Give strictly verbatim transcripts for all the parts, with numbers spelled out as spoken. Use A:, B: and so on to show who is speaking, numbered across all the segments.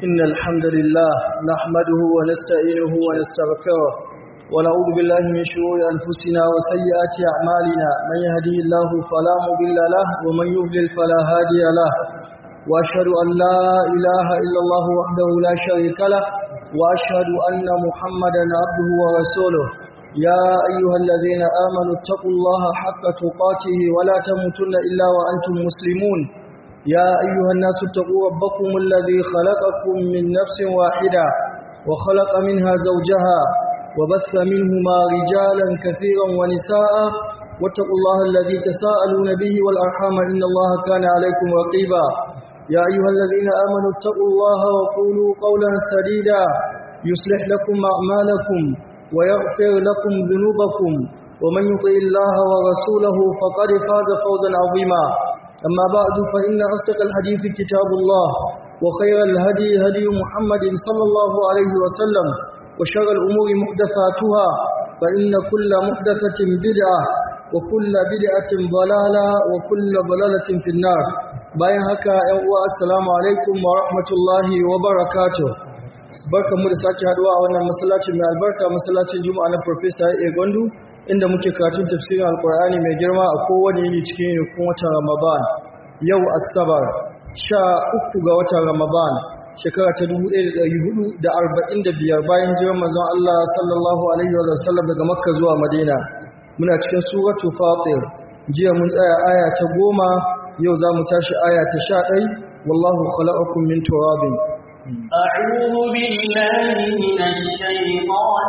A: إن الحمد لله نحمده ونستعينه ونستغفره ونعوذ بالله من شرور أنفسنا وسيئات أعمالنا من يهديه الله فلا مضل له ومن يضلل فلا هادي له وأشهد أن لا إله إلا الله وحده لا شريك له وأشهد أن محمدا عبده ورسوله يا أيها الذين آمنوا اتقوا الله حق تقاته ولا تموتن إلا وأنتم مسلمون يا أيها الناس اتقوا ربكم الذي خلقكم من نفس واحدة وخلق منها زوجها وبث منهما رجالا كثيرا ونساء واتقوا الله الذي تساءلون به والأرحام إن الله كان عليكم رقيبا يا أيها الذين آمنوا اتقوا الله وقولوا قولا سديدا يصلح لكم أعمالكم ويغفر لكم ذنوبكم ومن يطع الله ورسوله فقد فاز فوزا عظيما أما بعد فإن أصدق الحديث كتاب الله وخير الهدي هدي محمد صلى الله عليه وسلم وشر الأمور محدثاتها فإن كل محدثة بدعة وكل بدعة ضلالة وكل ضلالة في النار bayan haka ƴan uwa assalamu alaikum wa rahmatullahi wa barakatuh barkamu da sake haduwa a wannan masallacin mai albarka masallacin Juma'a na Professor A Gondu inda muke karatun tafsirin Alkur'ani mai girma a kowane yini cikin yankin watan Ramadan yau Asabar sha uku ga watan Ramadan shekara ta dubu ɗaya da ɗari hudu da arba'in da biyar bayan jiran manzon Allah sallallahu alaihi wa sallam daga Makka zuwa Madina muna cikin suratul Fatir jiya mun tsaya aya ta goma yau zamu tashi aya ta sha ɗaya wallahu khalaqakum min turabin
B: أعوذ بالله من الشيطان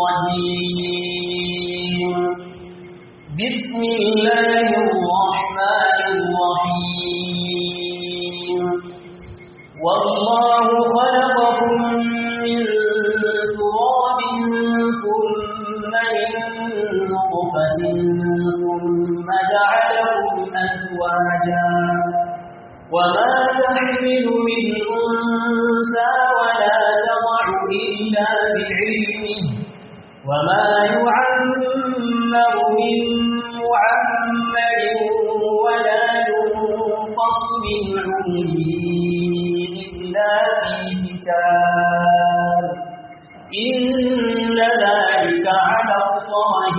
B: الرجيم بسم الله الرحمن الرحيم والله خلقكم من تراب ثم من نطفة ثم جعلكم أزواجا وما تحمل من أنثى ولا تضع إلا بعلمه وما يعمر من معمر ولا ينقص من عمره إلا في كتاب إن ذلك على الله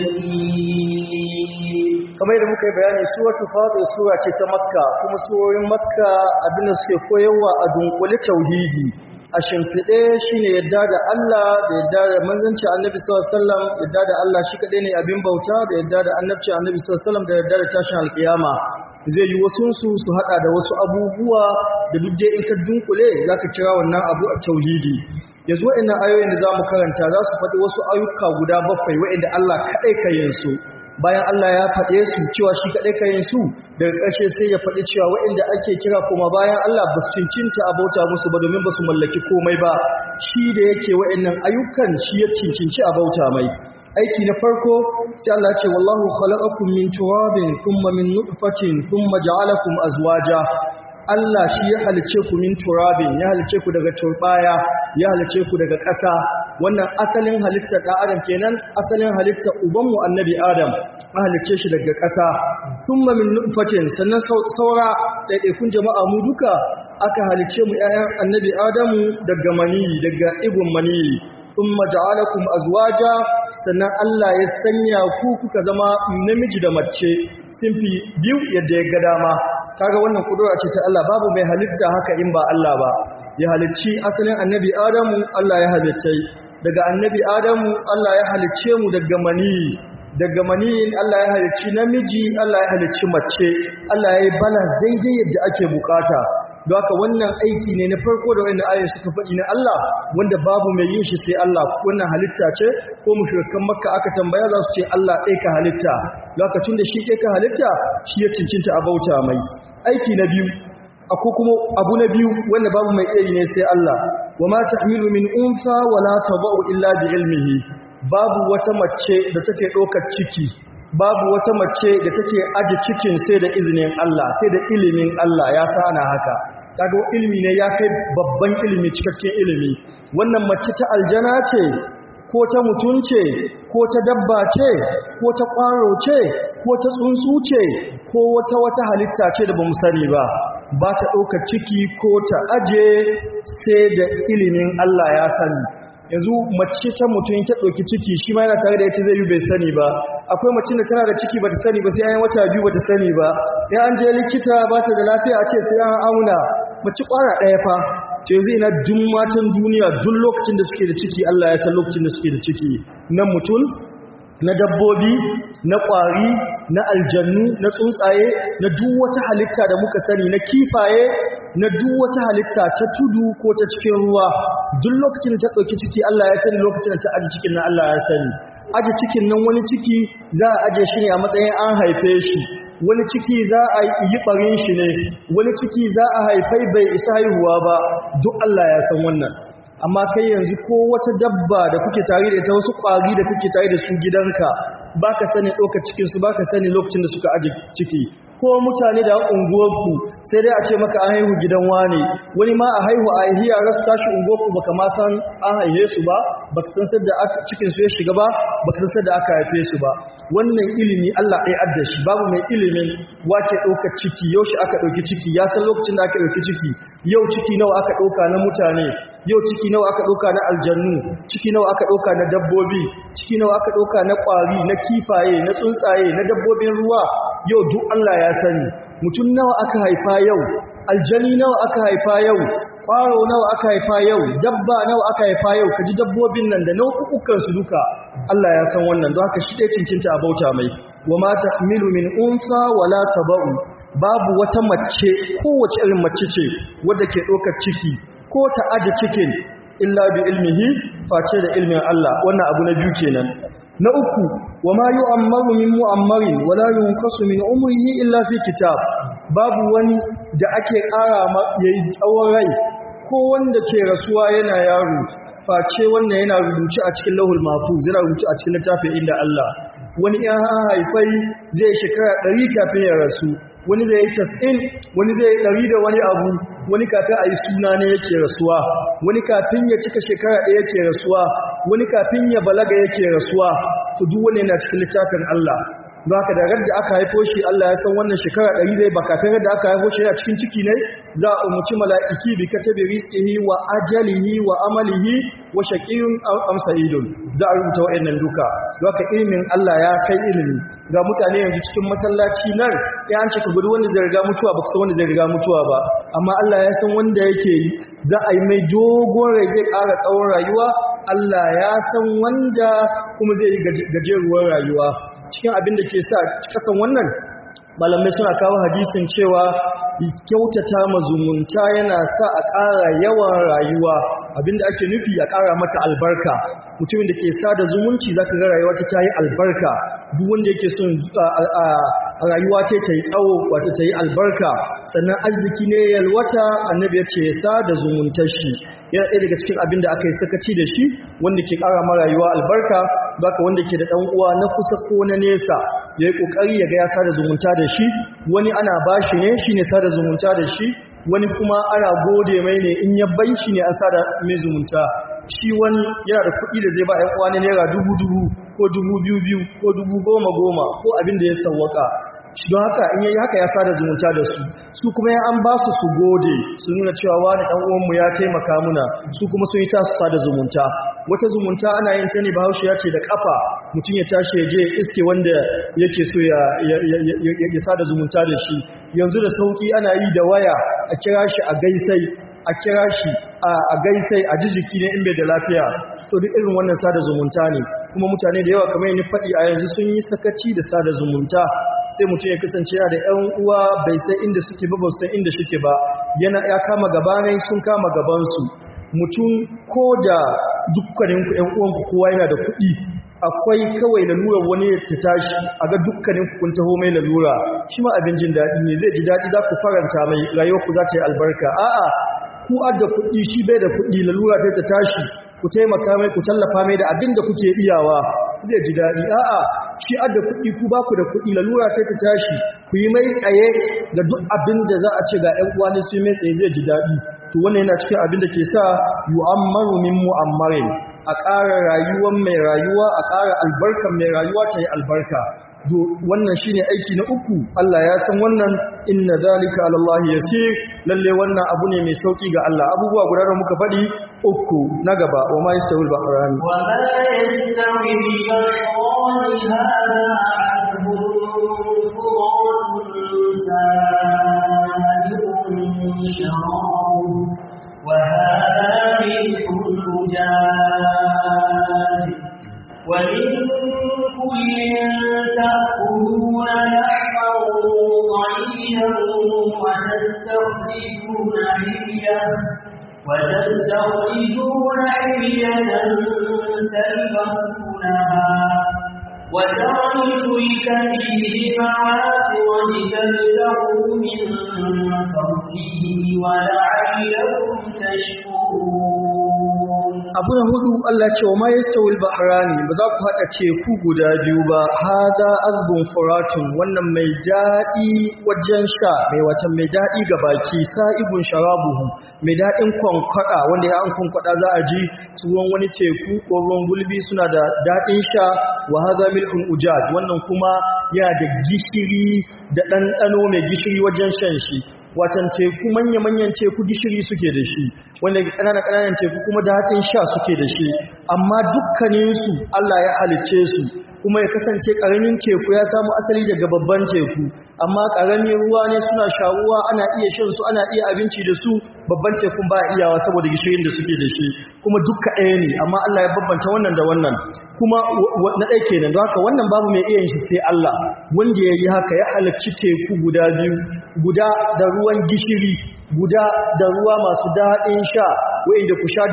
B: يسير
A: kamar yadda muka yi bayani suratul Fatir sura ce ta Makka kuma surorin Makka abinda suke koyarwa a dunkule tauhidi a shimfide shine yadda da Allah da yadda da manzanci Annabi sallallahu alaihi wasallam yadda da Allah shi kadai ne abin bauta da yadda da annabci Annabi sallallahu alaihi wasallam da yadda da tashin alkiyama zai yi wasu su su hada da wasu abubuwa da duk dai in ka dunkule zaka kira wannan abu a tauhidi yanzu wa'annan ayoyin da zamu karanta za su faɗi wasu ayyuka guda bakwai wa'anda Allah kadai ka yin su bayan Allah ya faɗe su cewa shi kaɗai ka yin su daga ƙarshe sai ya faɗi cewa waɗanda ake kira kuma bayan Allah ba su cincinta a bauta musu ba domin ba su mallaki komai ba shi da yake waɗannan ayyukan shi ya cincinci a bauta mai aiki na farko sai Allah ce wallahu khalaqakum min turabin thumma min nutfatin thumma ja'alakum azwaja Allah shi ya halice ku min turabin ya halice ku daga turbaya ya halice ku daga ƙasa wannan asalin halittar ɗan adam kenan asalin halittar ubanmu annabi adam an halice shi daga ƙasa thumma min nutfatin sannan saura ɗaiɗaikun jama'a mu duka aka halice mu ƴaƴan annabi adamu daga maniyi daga igun maniyi thumma ja'alakum azwaja sannan Allah ya sanya ku kuka zama namiji da mace simfi biyu yadda ya ga dama kaga wannan kudura ce ta Allah babu mai halitta haka in ba Allah ba ya halicci asalin annabi adamu Allah ya halicce daga annabi adamu Allah ya halicce mu daga maniyi daga maniyin Allah ya halicci namiji Allah ya halicci mace Allah ya yi balance daidai yadda ake bukata don haka wannan aiki ne na farko da wannan ayoyi suka faɗi na Allah wanda babu mai yin shi sai Allah wannan halitta ce ko mushrikan Makka aka tambaya za su ce Allah ɗaya ka halitta lokacin da shi ɗaya ka halitta shi ya cincinta a bauta mai aiki na biyu akwai kuma abu na biyu wanda babu mai iya ne sai Allah wa ma tahmilu min unsa wala tadau illa bi ilmihi babu wata mace da take ɗaukar ciki babu wata mace da take aje cikin sai da izinin Allah sai da ilimin Allah ya sana haka kaga ilimi ne ya kai babban ilimi cikakken ilimi wannan mace ta aljana ce ko ta mutum ce ko ta dabba ce ko ta ƙwaro ce ko ta tsuntsu ce ko wata wata halitta ce da bamu sani ba ba ta ɗaukar ciki ko ta aje sai da ilimin Allah ya sani. Yanzu mace ta mutum ta ɗauki ciki shi ma yana tare da ita zai yi bai sani ba. Akwai mace da tana da ciki ba ta sani ba sai an yi wata biyu ba ta sani ba. Ya an je likita ba ta da lafiya a ce sai an auna. Mace ƙwara ɗaya fa. Ce yanzu ina duk matan duniya duk lokacin da suke da ciki Allah ya san lokacin da suke da ciki. Na mutum, na dabbobi, na ƙwari, na aljannu, na tsuntsaye, na duk wata halitta da muka sani, na kifaye, na duk wata halitta ta tudu ko ta cikin ruwa. Duk lokacin da ta ɗauki ciki Allah ya sani, lokacin da ta aji cikin nan Allah ya sani. Aji cikin nan wani ciki za a aje shi ne a matsayin an haife shi. Wani ciki za a yi ɓarin shi ne, wani ciki za a haifai bai isa haihuwa ba, duk Allah ya san wannan. Amma kai yanzu ko wata dabba da kuke tare da ita, wasu ƙwari da kuke tare da su gidanka, ba ka sani ɗaukar cikinsu, ba ka sani lokacin da suka aje ciki. Ko mutane da unguwarku sai dai a ce maka an haihu gidan wane, wani ma a haihu a yi yara su tashi unguwarku baka ma san an haife su ba, baka san sadda cikin su ya shiga ba, baka san sadda aka haife su ba. Wannan ilimi Allah ɗaya adda shi, babu mai ilimin wake ɗaukar ciki, yaushe aka ɗauki ciki, ya san lokacin da aka ɗauki ciki, yau ciki nawa aka ɗauka na mutane, yau ciki nawa aka ɗauka na aljannu, ciki nawa aka ɗauka na dabbobi, ciki nawa aka ɗauka na ƙwari, na kifaye, na tsuntsaye, na dabbobin ruwa, yau duk Allah ya sani. Mutum nawa aka haifa yau, aljani nawa aka haifa yau, ƙwaro nawa aka haifa yau, dabba nawa aka haifa yau, kaji dabbobin nan da nau'ukan su duka Allah ya san wannan. Don haka shi ɗaya cincinta a bauta mai. Wa ma tahmilu min unsa wala taba'u, babu wata mace, kowace irin mace ce wadda ke ɗaukar ciki ko ta aje cikin illa bi ilmihi, face da ilmin Allah. Wannan abu na biyu kenan. Na uku, wa ma yu'ammaru min mu'ammarin wala yunqasu min umrihi illa fi kitab, babu wani da ake ƙara ma yayi tsawon rai ko wanda ke rasuwa yana yaro, face wannan yana rubuce a cikin lauhul mahfuz, yana rubuce a cikin littafin inda Allah. Wani ya haifai zai shekara ɗari kafin ya rasu, wani zai yi tas'in, wani zai yi ɗari da wani abu, wani kafin a yi suna ne yake rasuwa, wani kafin ya cika shekara ɗaya yake rasuwa, wani kafin ya balaga yake rasuwa. To duk wani yana cikin littafin Allah. Don haka da radda aka haifo shi Allah ya san wannan shekara ɗari zai ba, kafin radda aka haifo shi yana cikin ciki ne za a umarci mala'iki bi katabi rizqihi wa ajalihi wa amalihi wa shaqiyyun am sa'idun, za a rubuta wa'annan duka. Don haka ilimin Allah ya kai ilimi. Ga mutane yanzu cikin masallaci nan ya an ce ka gudu wanda zai riga mutuwa ba san wanda zai riga mutuwa ba, amma Allah ya san wanda yake yi, za a yi mai dogon rai zai ƙara tsawon rayuwa. Allah ya san wanda kuma zai yi gajeruwar rayuwa. Cikin abin da ke sa kasan wannan malamai suna kawo hadisin cewa kyautata mazumunta yana sa a ƙara yawan rayuwa. Abinda ake nufi a ƙara mata albarka. Mutumin da ke sada zumunci zaka ga rayuwa ta yi albarka. Duk wanda yake son a rayuwa ce ta yi tsawo, wata ta yi albarka, sannan arziki ne yalwata, annabi ya ce ya sada zumuntar shi. Yana ɗaya daga cikin abin da aka yi sakaci da shi, wanda ke ƙara ma rayuwa albarka. Baka wanda ke da ɗan uwa na kusa ko na nesa ya yi ƙoƙari ya ga ya sada zumunta da shi. Wani ana bashi ne shine sada zumunta da shi, wani kuma ana gode mai ne in ya bai shi ne an sada mai zumunta. Shi wani yana da kuɗi da zai ba ‘yan uwa ne naira dubu dubu ko dubu biyu biyu ko dubu goma goma ko abin da ya sawwaka. Don haka in yayi haka ya sada zumunta da su, su kuma ya an ba su su gode, su nuna cewa wani ɗan uwanmu ya taimaka muna, su kuma sun yi tasu sada zumunta. Wata zumunta ana yin ta ne Bahaushe ya ce da kafa, mutum ya tashi ya je iske wanda yake so ya ya sada zumunta da shi. Yanzu da sauki ana yi da waya, a kira shi a gaisai, a kira shi a gaisai a jijiki ne in bai da lafiya. To duk irin wannan sada zumunta ne, kuma mutane da yawa kamar yadda faɗi a yanzu sun yi sakaci da sada zumunta. Sai mutum ya kasance yana da ƴan uwa bai san inda suke ba, ba san inda suke ba, yana ya kama gabanai sun kama gabansu. Mutum ko da dukkaninku ƴan uwanku kowa yana da kuɗi, akwai kawai lalura wani ta tashi a ga dukkaninku kun taho mai lalura, shi ma abin jin daɗi ne, zai ji daɗi, za ku faranta mai, rayuwarku za ta yi albarka. A'a, ku adda kuɗi shi bai da kuɗi, lalura ta tashi ku taimaka mai, ku tallafa mai da abin da kuke iyawa, zai ji daɗi. A'a, shi adda kuɗi ku ba ku da kuɗi, lalura ta tashi ku yi mai tsaye ga duk abin da za a ce ga ƴan uwa ne su mai tsaye, zai ji daɗi. To wannan yana cikin abin da ke sa yu'ammaru min mu'ammarin, a ƙara rayuwar mai rayuwa a ƙara albarkar mai rayuwa ta yi albarka wannan shine aiki na uku Allah ya san wannan inna zalika ala Allah yasir lalle wannan abu ne mai sauki ga Allah abubuwa guda da muka faɗi uku na gaba wa ma yastawil bahran
B: wa ma yastawil bahran hada azbun furatun sa'irun sharab wa hada milhun ujaj wa min kullin ta'kuluna lahman طريا وتستخرجون حلية وتستخرجون حلية تلبسونها وترى الفلك فيه مواخر لتبتغوا من فضله ولعلكم تشكرون
A: abu na hudu Allah ce wa ma yastawil bahrani ba za ku haɗa teku guda biyu ba hada azbun furatun wannan mai daɗi wajen sha mai wata mai daɗi ga baki sa'ibun sharabuhu mai daɗin kwankwada wanda ya an kwankwada za a ji ruwan wani teku ko ruwan gulbi suna da daɗin sha wa hada milhun ujaj wannan kuma yana da gishiri da ɗanɗano mai gishiri wajen shan shi watan teku manya-manyan teku gishiri suke da shi wanda ƙananan-ƙananan teku kuma daɗin sha suke da shi amma dukkaninsu Allah ya halicce su kuma ya kasance ƙaramin teku ya samu asali daga babban teku amma ƙaramin ruwa ne suna shawuwa ana iya shan su ana iya abinci da su babban tekun ba iyawa saboda gishirin da suke da shi kuma dukka ɗaya ne amma Allah ya babbanta wannan da wannan kuma na ɗaya kenan don haka wannan babu mai iya yin shi sai Allah wanda ya yi haka ya halarci teku guda biyu guda da ruwan gishiri guda da ruwa masu daɗin sha wa'inda ku sha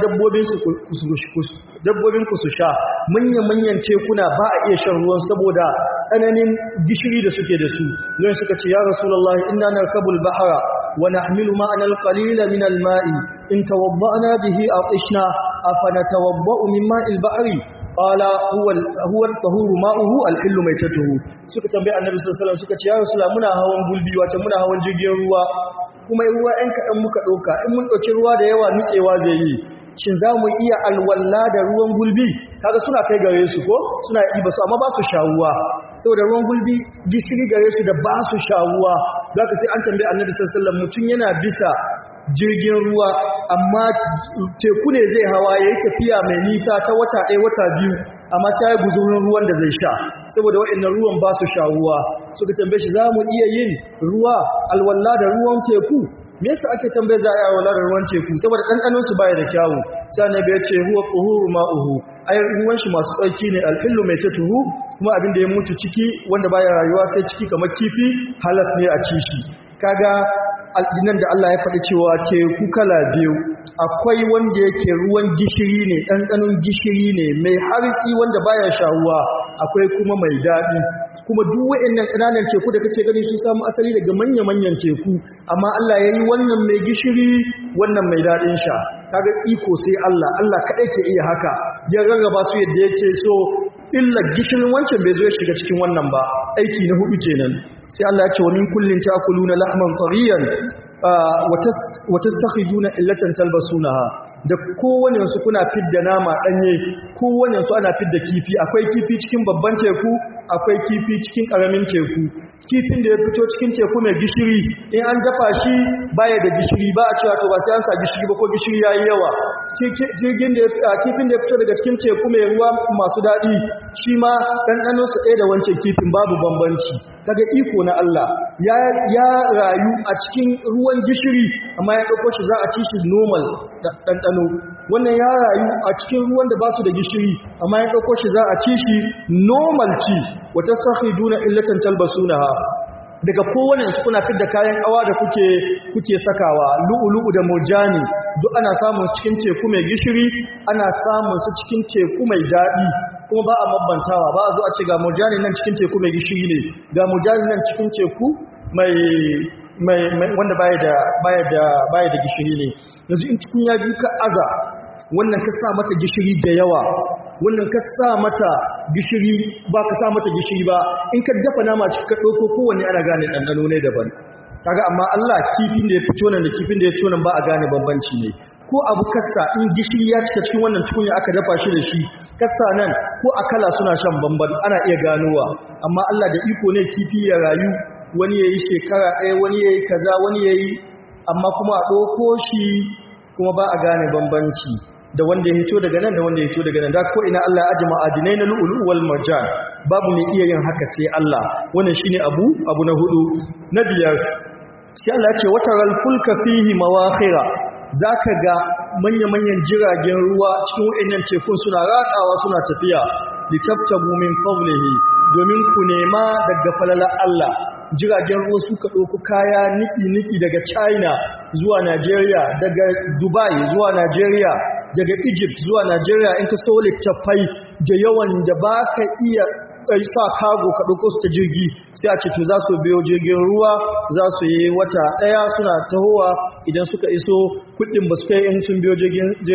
A: dabbobinku su sha manya-manyan tekuna ba a iya shan ruwan saboda tsananin gishiri da suke da su zuwa suka ce ya rasulallah inna narkabul bahara wa nahmilu ma'ana alqalila min alma'i in tawadda'na bihi atishna afana tawadda'u min ma'il bahri qala huwa huwa at-tahuru ma'uhu al-hillu maytatuhu suka tambaye annabi sallallahu alaihi wasallam suka ce ya rasulullah muna hawan gulbi wato muna hawan jirgin ruwa kuma ruwa ɗan kaɗan muka ɗauka in mun ɗauki ruwa da yawa nutsewa zai yi shin za mu iya alwalla da ruwan gulbi kaga suna kai gare su ko suna ɗiba su amma ba su shawuwa saboda ruwan gulbi gishiri gare su da ba su shawuwa za ka sai an tambaye annabi sallallahu alaihi wasallam mutum yana bisa jirgin ruwa amma teku ne zai hawa ya yi tafiya mai nisa ta wata ɗaya wata biyu amma ta yi guzurin ruwan da zai sha saboda waɗannan ruwan ba su shawuwa suka tambaye shi za mu iya yin ruwa alwalla da ruwan teku me yasa ake tambaye za a yi alwalla da ruwan teku saboda ɗanɗanon su baya da kyawu sai ne bai ce huwa quhuru ma'uhu ai ruwan shi masu tsarki ne alhillu mai tatuhu kuma abin da ya mutu ciki wanda baya rayuwa sai ciki kamar kifi halas ne a ci shi kaga aldinan da Allah ya faɗi cewa teku kala biyu akwai wanda yake ruwan gishiri ne ɗanɗanon gishiri ne mai harsi wanda baya shawuwa akwai kuma mai daɗi kuma duk waɗannan ƙananan teku da kace gani sun samu asali daga manya-manyan teku amma Allah ya yi wannan mai gishiri wannan mai daɗin sha kaga iko sai Allah Allah kaɗai ke iya haka ya rarraba su yadda yake so illa gishirin wancan bai zo ya shiga cikin wannan ba aiki na hudu kenan sai Allah ya ce wa min kullin ta'kuluna lahman tariyan wa tastakhrijuna illatan talbasunaha da kowane su kuna fidda nama danye kowane su ana fidda kifi akwai kifi cikin babban teku akwai kifi cikin karamin teku kifin da ya fito cikin teku mai gishiri in an dafa shi baya da gishiri ba a cewa to ba sai an sa gishiri ba ko gishiri yayi yawa jirgin da kifin da ya fito daga cikin teku mai ruwa masu daɗi shi ma ɗanɗanon su ɗaya da wancan kifin babu bambanci daga iko na Allah ya rayu a cikin ruwan gishiri amma ya ɗauko shi za a ci shi normal ɗanɗano wannan ya rayu a cikin ruwan da ba su da gishiri amma ya ɗauko shi za a ci shi normal ci wata sakhrijuna illatan talbasunaha daga kowane su kuna fitar da kayan kawa da kuke kuke sakawa lu'ulu'u da murjani duk ana samun cikin teku mai gishiri ana samun su cikin teku mai daɗi kuma ba a mabbantawa ba a zo a ce ga murjani nan cikin teku mai gishiri ne ga murjani nan cikin teku mai mai wanda baya da baya da baya da gishiri ne yanzu in cikin ya biyu ka aza wannan ka sa mata gishiri da yawa wannan ka sa mata gishiri ba ka sa mata gishiri ba in ka dafa nama cikin ka ɗauko kowanne ana gane ɗanɗano ne daban kaga amma Allah kifin da ya fito nan da kifin da ya fito nan ba a gane bambanci ne ko abu kasta in gishiri ya cika cikin wannan tukunya aka dafa shi da shi kasta nan ko akala suna shan bamban ana iya ganowa amma Allah da iko ne kifi ya rayu wani yayi shekara ɗaya wani yayi kaza wani yayi amma kuma a ɗauko shi kuma ba a gane bambanci da wanda ya hito daga nan da wanda ya hito daga nan da ko ina Allah ya aje ma'adinai na lu'ulu wal marjan babu mai iya yin haka sai Allah wannan shine abu abu na hudu na biyar sai Allah ya ce wataral fulka fihi mawakhira zaka ga manya-manyan jiragen ruwa cikin wayannan tekun suna ratsawa suna tafiya litabtabu min fadlihi domin ku nema daga falalar Allah jiragen ruwa suka ɗauki kaya niki-niki daga China zuwa Najeriya daga Dubai zuwa Najeriya daga Egypt zuwa Najeriya in ka so littafai da yawan da ba ka iya sa kago ka ɗauko su ta jirgi sai a ce to za su biyo jirgin ruwa za su yi wata ɗaya suna tahowa idan suka iso kuɗin ba su kai in sun biyo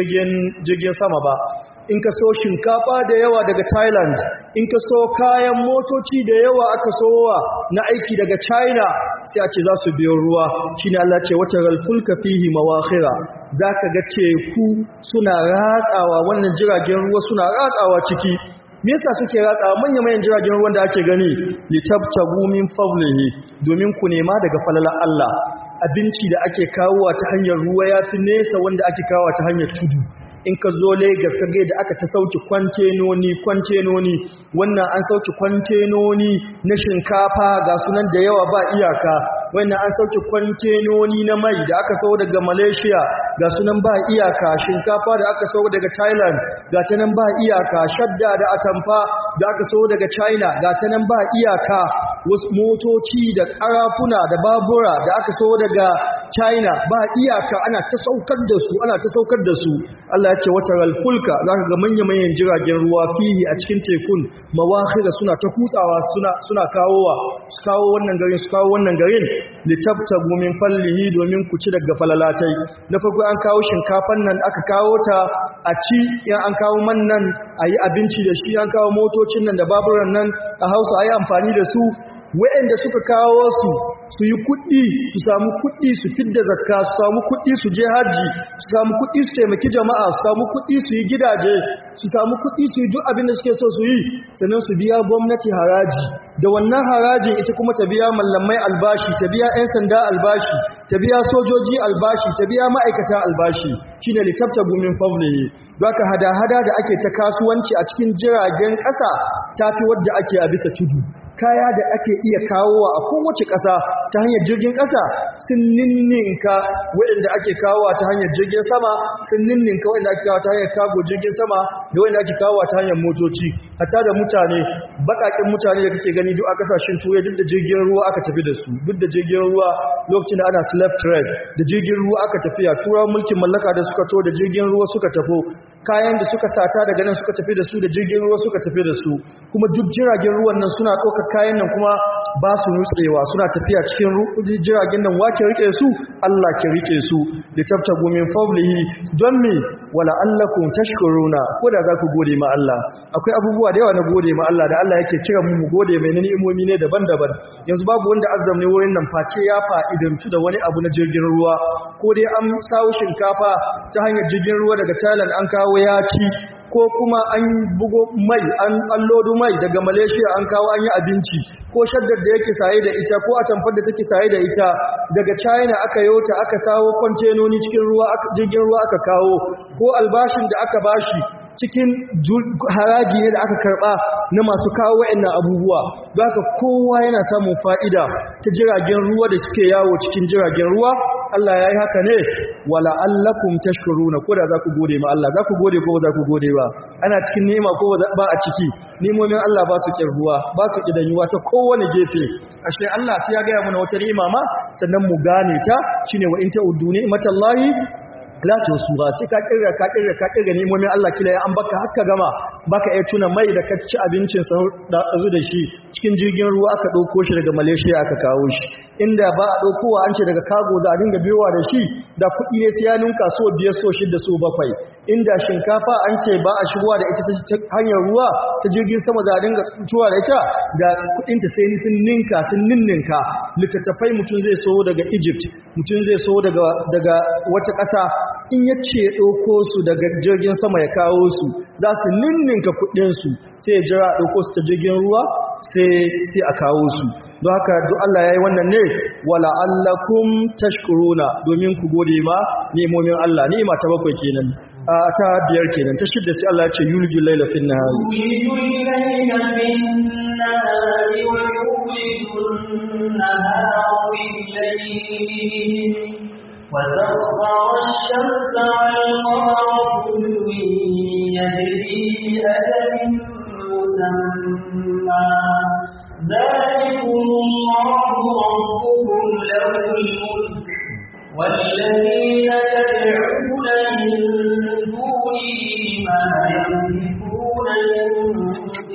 A: jirgin sama ba in ka so shinkafa da yawa daga Thailand in ka so kayan motoci da yawa aka sowa na aiki daga China sai a ce za su biyo ruwa shine Allah ce wata ralfulka fihi mawakhira zaka ga teku suna ratsawa wannan jiragen ruwa suna ratsawa ciki me yasa suke ratsawa manyan manyan jiragen ruwan da ake gani litabtagu min fadlihi domin ku nema daga falalar Allah abinci da ake kawowa ta hanyar ruwa yafi nesa wanda ake kawowa ta hanyar tudu in ka zo Lagos ka ga da aka ta sauki kwantenoni kwantenoni wannan an sauki kwantenoni na shinkafa ga sunan da yawa ba iyaka wannan an sauki kwantenoni na mai da aka sau daga Malaysia ga sunan ba iyaka shinkafa da aka sau daga Thailand ga ta nan ba iyaka shadda da atamfa da aka sau daga China ga ta nan ba iyaka wasu motoci da karafuna da babura da aka sau daga China ba iyaka ana ta saukar da su ana ta saukar da su Allah ya ce wataral fulka zaka ga manya-manyan jiragen ruwa fihi a cikin tekun mawakhira suna ta kutsawa suna suna kawowa su kawo wannan garin su kawo wannan garin litabtagu min fallihi domin ku ci daga falalatai na farko an kawo shinkafan nan aka kawo ta a ci yan an kawo man nan ayi abinci da shi an kawo motocin nan da baburan nan a Hausa ayi amfani da su wa'anda suka kawo su su yi kuɗi su samu kuɗi su fidda zakka su samu kuɗi su je haji su samu kuɗi su taimaki jama'a su samu kuɗi su yi gidaje su samu kuɗi su yi duk abin da suke so su yi sannan su biya gwamnati haraji da wannan harajin ita kuma ta biya mallamai albashi ta biya 'yan sanda albashi ta biya sojoji albashi ta biya ma'aikata albashi shine litabtagu min fadlihi baka hada-hada da ake ta kasuwanci a cikin jiragen ƙasa tafi wadda ake a bisa tudu kaya da ake iya kawowa a kowace ƙasa ta hanyar jirgin ƙasa sun ninninka waɗanda ake kawowa ta hanyar jirgin sama sun ninninka waɗanda ake kawowa ta hanyar kago jirgin sama da waɗanda ake kawowa ta hanyar motoci hatta da mutane baƙaƙen mutane da kake gani duk a ƙasashen turai duk da jirgin ruwa aka tafi da su duk da jirgin ruwa lokacin da ana slave trade da jirgin ruwa aka tafiya turawan mulkin mallaka da suka to da jirgin ruwa suka tafo kayan da suka sata daga nan suka tafi da su da jirgin ruwa suka tafi da su kuma duk jiragen ruwan nan suna ɗaukar kayan nan kuma ba su nutsewa suna tafiya cikin jiragen nan wake rike su Allah ke rike su da tabtagu min fadlihi don me wala allakum tashkuruna ko da za ku gode ma Allah akwai abubuwa da yawa na gode ma Allah da Allah yake kira mu mu gode mai ni'imomi ne daban-daban yanzu babu wanda azzam ne wurin nan face ya fa'idantu da wani abu na jirgin ruwa ko dai an sawo shinkafa ta hanyar jirgin ruwa daga Thailand an kawo ya ci ko kuma an bugo mai an allodu mai daga Malaysia an kawo an yi abinci ko shaddar da yake saye da ita ko atamfar da take saye da ita daga China aka yota aka sawo kwantenoni cikin ruwa jirgin ruwa aka kawo ko albashin da aka bashi cikin haraji ne da aka karba na masu kawo wayannan abubuwa don haka kowa yana samun fa'ida ta jiragen ruwa da suke yawo cikin jiragen ruwa Allah ya yi haka ne wala allakum tashkuruna ko da za ku gode ma Allah za ku gode ko ba za ku gode ba ana cikin ni'ima ko ba a ciki ni'imomin Allah ba su kirruwa ba su kidanyuwa ta kowane gefe ashe Allah sai ya gaya mana wata ni'ima ma sannan mu gane ta shine wa in ta'uddu ni'matallahi la tusuha sai ka kirga ka kirga ka kirga nemomin Allah kila ya an baka haka gama baka iya tuna mai da ka ci abincin sahur da azu da shi cikin jirgin ruwa aka ɗauko shi daga Malaysia aka kawo shi inda ba a ɗaukowa an ce daga cargo za a dinga biyowa da shi da kuɗi ne sai ya ninka so biyar so shida so bakwai inda shinkafa an ce ba a shigowa da ita ta hanyar ruwa ta jirgin sama za a dinga tuwa da ita da kuɗinta sai sun ninka sun ninninka littattafai mutum zai so daga Egypt mutum zai so daga daga wata ƙasa in ya ce ɗauko su daga jirgin sama ya kawo su za su ninninka kuɗinsu sai ya jira ɗauko su ta jirgin ruwa sai a kawo su don haka duk Allah ya yi wannan ne wala allakum tashkuruna domin ku gode ma nemomin Allah ni'ima ta bakwai kenan a ta biyar kenan ta shidda sai Allah ya ce yulijul layla fin nahari
B: yulijul layla fin nahari wa yulijul nahara fil layli وسخر الشمس والقمر كل يجري لأجل مسمى ذلكم الله ربكم له الملك والذين تدعون من دونه ما يملكون من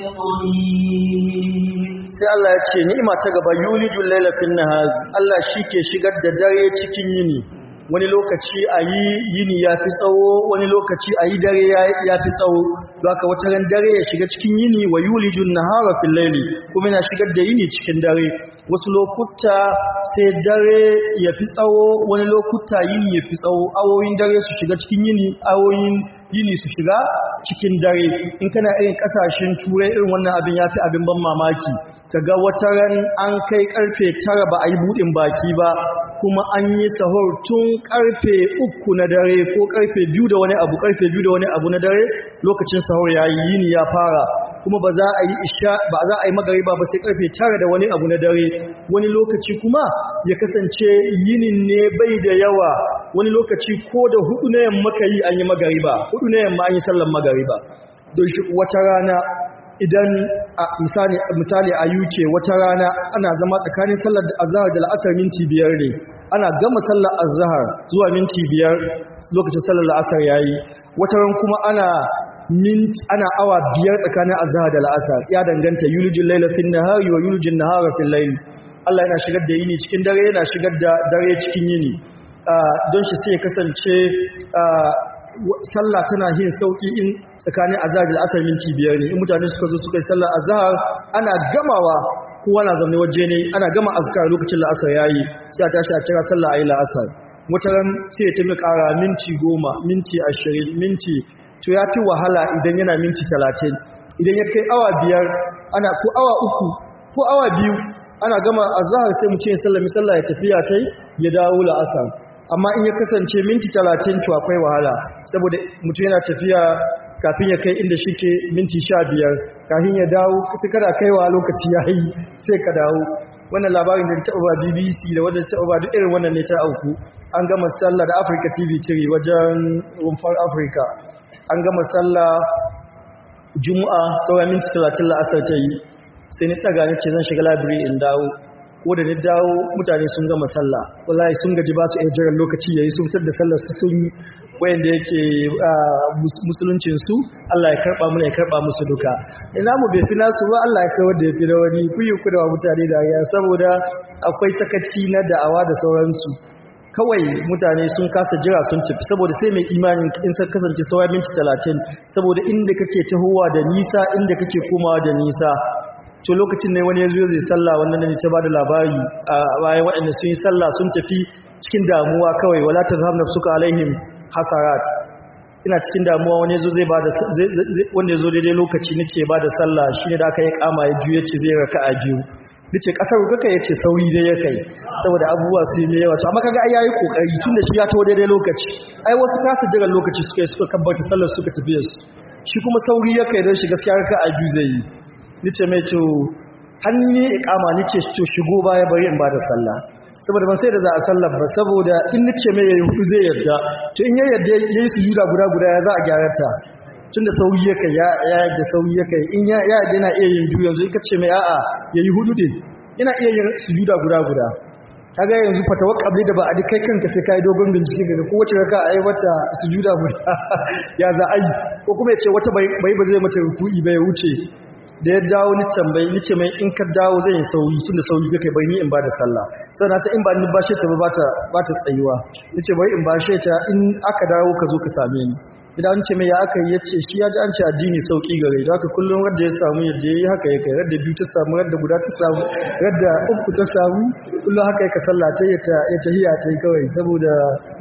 B: قطمير
A: sai Allah ya ce ni'ima ta gaba yulijul layla fin nahar Allah shike shigar da dare cikin yini wani lokaci ayi yini yafi tsawo wani lokaci ayi dare yafi tsawo haka wata ran dare ya shiga cikin yini wa yulijun nahara fil layli kuma yana shigar da yini cikin dare wasu lokuta sai dare yafi tsawo wani lokuta yini yafi tsawo awoyin dare su shiga cikin yini awoyin yini su shiga cikin dare in kana irin kasashen turai irin wannan abin yafi abin ban mamaki kaga wata ran an kai karfe tara ba a yi budin baki ba kuma an yi sahur tun karfe uku na dare ko karfe biyu da wani abu karfe biyu da wani abu na dare lokacin sahur yayi yini ya fara kuma ba za a yi isha ba za a yi magariba ba sai karfe tara da wani abu na dare wani lokaci kuma ya kasance yinin ne bai da yawa wani lokaci ko da hudu na yamma kai an yi magariba hudu na yamma an yi sallar magariba don shi wata rana idan misali misali a U K wata rana ana zama tsakanin sallar azhar da al'asar minti biyar ne ana gama sallar azhar zuwa minti biyar lokacin sallar al'asar yayi wata ran kuma ana mint ana awa biyar tsakanin azhar da al'asar ya danganta yulijul layla fin nahari wa yulijun nahara fil layl Allah yana shigar da yini cikin dare yana shigar da dare cikin yini don shi sai ya kasance sallah tana yin sauki in tsakanin azhar da asar minti biyar ne in mutane suka zo suka yi sallar azhar ana gamawa kowa na zaune waje ne ana gama azkar lokacin la'asar yayi sai a tashi a kira sallah ayi la'asar wataran sai ta mi kara minti goma minti ashirin minti to ya fi wahala idan yana minti talatin idan ya kai awa biyar ana ko awa uku ko awa biyu ana gama azhar sai mu ce sallah mi sallah ya tafiya tai ya dawo la'asar amma in ya kasance minti talatin to akwai wahala saboda mutum yana tafiya kafin ya kai inda shike minti sha biyar kafin ya dawo sai kada kaiwa lokaci yayi sai ka dawo wannan labarin da ta ba B B C da wanda ta ba duk irin wannan ne ta auku an gama sallah da Africa T V three wajen rumfar Africa an gama sallah Juma'a sauran minti talatin la'asar ta yi sai ni daga ni ce zan shiga library in dawo ko da ni dawo mutane sun gama sallah wallahi sun gaji ba su iya jiran lokaci yayi sun fitar da sallar su sun wayanda yake musuluncin su Allah ya karba mu ya karba musu duka ina mu bai fi nasu ba Allah ya kai wanda ya fi da wani kuyi ku da mutane da ya saboda akwai sakaci na da'awa da sauransu kawai mutane sun kasa jira sun tafi saboda sai mai imanin in sai kasance sauran minti talatin saboda inda kake tahowa da nisa inda kake komawa da nisa to lokacin ne wani yazo zai sallah wannan ne ta bada labari a bayan waɗanda sun yi sallah sun tafi cikin damuwa kawai wala tazhab nafsuka alaihim hasarat ina cikin damuwa wani yazo zai bada wanda yazo daidai lokaci nace bada sallah shine da aka yi kama ya juye ce zai raka'a biyu nace kasar kaka yace sauri dai ya kai saboda abubuwa su yi yawa to amma kaga ai yayi kokari tunda shi ya tawo daidai lokaci ai wasu kasa jiran lokaci suka suka kabbata sallar suka tafi su shi kuma sauri ya kai dan shi gaskiya raka'a biyu zai yi nace mai to hanni iqama nace to shigo baya bari in bada sallah saboda ban sai da za a sallar ba saboda in nace mai yayi hudu zai yarda to in ya yarda yayi sujuda guda guda ya za a gyarata tunda sauri yake ya ya da sauri yake in ya ya yana iya yin biyu yanzu in kace mai a'a yayi hudu din ina iya yin sujuda guda guda kaga yanzu fatawar qabli da ba a kai kanka sai kai dogon bincike ga ko wace raka ai wata sujuda guda ya za ai ko kuma yace wata bai ba zai mata ruku'i bai wuce da ya dawo ni tambayi ni ce mai in ka dawo zan yi sauri tunda sauri kake bai ni in ba da sallah sannan sai in ba ni bashe ta ba ta ba ta tsayuwa nace bai in bashe ta in aka dawo ka zo ka same ni idan ce mai ya aka yi yace shi ya ji an ce addini sauki gare da haka kullum wanda ya samu yadda yayi haka yake radda biyu ta samu radda guda ta samu radda uku ta samu kullum haka yake sallah ta ya tahiya ta kawai saboda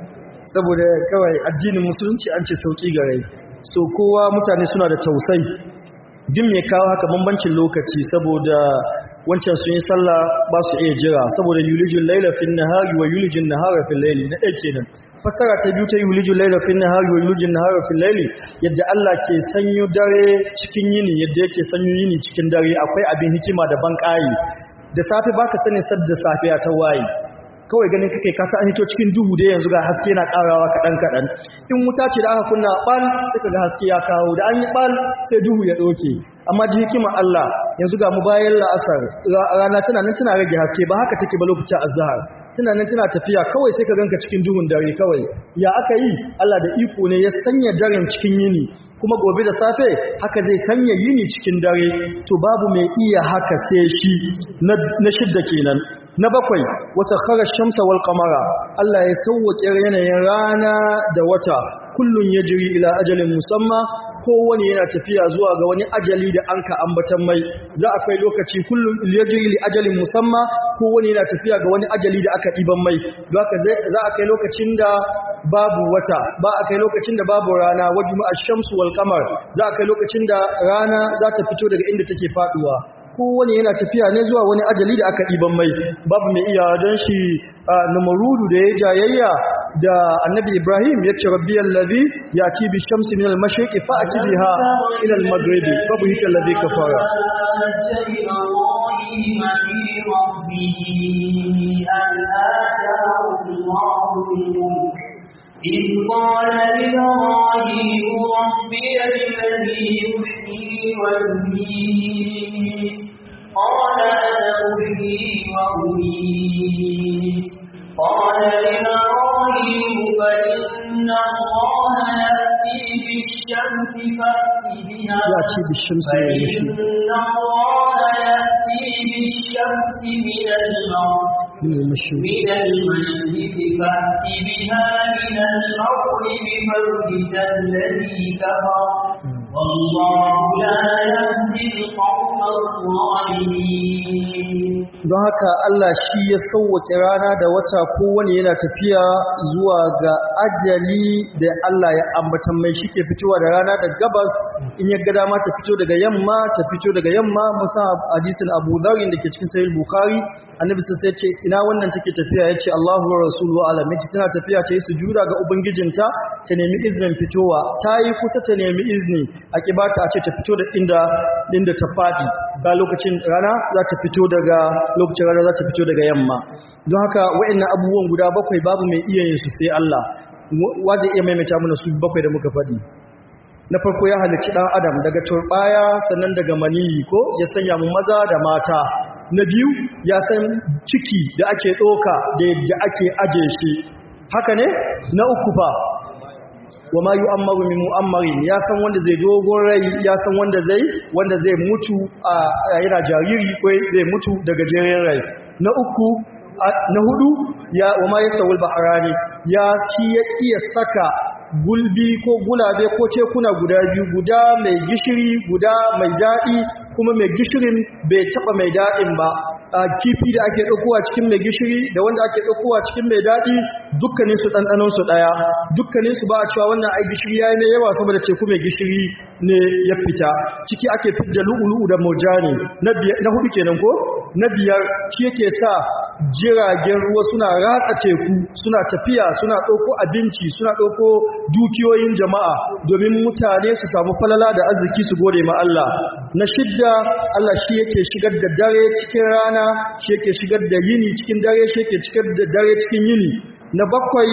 A: saboda kawai addinin musulunci an ce sauki gare so kowa mutane suna da tausayi din mai kawo haka bambancin lokaci saboda wancan sun yi sallah ba su iya jira saboda yulijin laila fil nahari wa yulijin nahara fil laili na ɗaya kenan fasara ta biyu ta yulijin laila fil nahari wa yulijin nahara fil laili yadda Allah ke sanyo dare cikin yini yadda yake sanyo yini cikin dare akwai abin hikima da ban ƙayi da safe baka sanin sadda safiya ta waye kawai ganin kake ka sa an hito cikin duhu da yanzu ga haske na karawa kadan kadan in wuta ce da aka kunna bal sai kaga haske ya kawo da an yi bal sai duhu ya doke amma ji hikima Allah yanzu ga mu bayan la'asar rana tana nan tana rage haske ba haka take ba lokacin azhar tana nan tana tafiya kawai sai ka ganka cikin duhun dare kawai ya aka yi Allah da iko ne ya sanya daren cikin yini kuma gobe da safe haka zai sanya yini cikin dare to babu mai iya haka sai shi na shidda kenan na bakwai wasa khara shamsa wal qamara Allah ya sauke yanayin rana da wata kullun yajri ila ajalin musamma kowane yana tafiya zuwa ga wani ajali da anka ambatan mai za a kai lokaci kullun yajri li ajalin musamma kowane yana tafiya ga wani ajali da aka diban mai haka za a kai lokacin da babu wata ba a kai lokacin da babu rana wajmu ash-shamsu wal qamar za a kai lokacin da rana za ta fito daga inda take faduwa kowane yana tafiya ne zuwa wani ajali da aka ɗiban mai babu mai iya don shi namarudu da ya jayayya da annabi ibrahim ya ce rabbi allazi ya ci bi shamsi min al-mashriqi fa ati biha ila al-maghribi fa buhita allazi kafara
B: إذ قال إبراهيم ربي الذي يحيي ويميت قال أنا أحيي وأميت قال إبراهيم فإن الله يأتي بالشمس فأت بها
A: يأتي بالشمس
B: فإن الله يأتي بالشمس من المغرب من المشرق فأت بها من المغرب فبهت الذي كفر والله لا يهدي القوم الظالمين.
A: don haka Allah shi ya sauwake rana da wata kowane yana tafiya zuwa ga ajali da Allah ya ambatan mai shi ke fitowa da rana da gabas in ya ga dama ta fito daga yamma ta fito daga yamma musa hadisin Abu Dharr da ke cikin Sahih Bukhari annabi sai ya ce ina wannan take tafiya yace Allahu wa rasuluhu alam yace tana tafiya ta yi sujuda ga ubangijinta ta nemi izinin fitowa ta yi kusa ta nemi izini a kibata a ce ta fito da inda inda ta fadi ba lokacin rana za ta fito daga lokacin rana za ta fito daga yamma don haka wa'annan abubuwan guda bakwai babu mai iya yin su sai Allah waje iya maimaita mana su bakwai da muka fadi na farko ya halicci dan adam daga turbaya sannan daga maniyi ko ya sanya mu maza da mata na biyu ya san ciki da ake doka da yadda ake aje shi haka ne na uku fa wa ma yu'ammaru min mu'ammarin ya san wanda zai dogon rai ya san wanda zai wanda zai mutu a yana jariri ko zai mutu daga jerin rai na uku na hudu ya wa ma yasawul baharani ya ci ya iya saka gulbi ko gulabe ko tekuna guda biyu guda mai gishiri guda mai daɗi kuma mai gishirin bai taɓa mai daɗin ba kifi da ake ɗaukowa cikin mai gishiri da wanda ake ɗaukowa cikin mai daɗi dukkanin su ɗanɗanon su ɗaya dukkanin su ba a cewa wannan ai gishiri yayi mai yawa saboda teku mai gishiri ne ya fita ciki ake fidda lu'ulu'u da murjani na biyar na hudu kenan ko na biyar shi yake sa jiragen ruwa suna ratsa teku suna tafiya suna ɗauko abinci suna ɗauko dukiyoyin jama'a domin mutane su samu falala da arziki su gode ma Allah na shidda Allah shi yake shigar da dare cikin rana shi yake shigar da yini cikin dare shi yake shigar da dare cikin yini na bakwai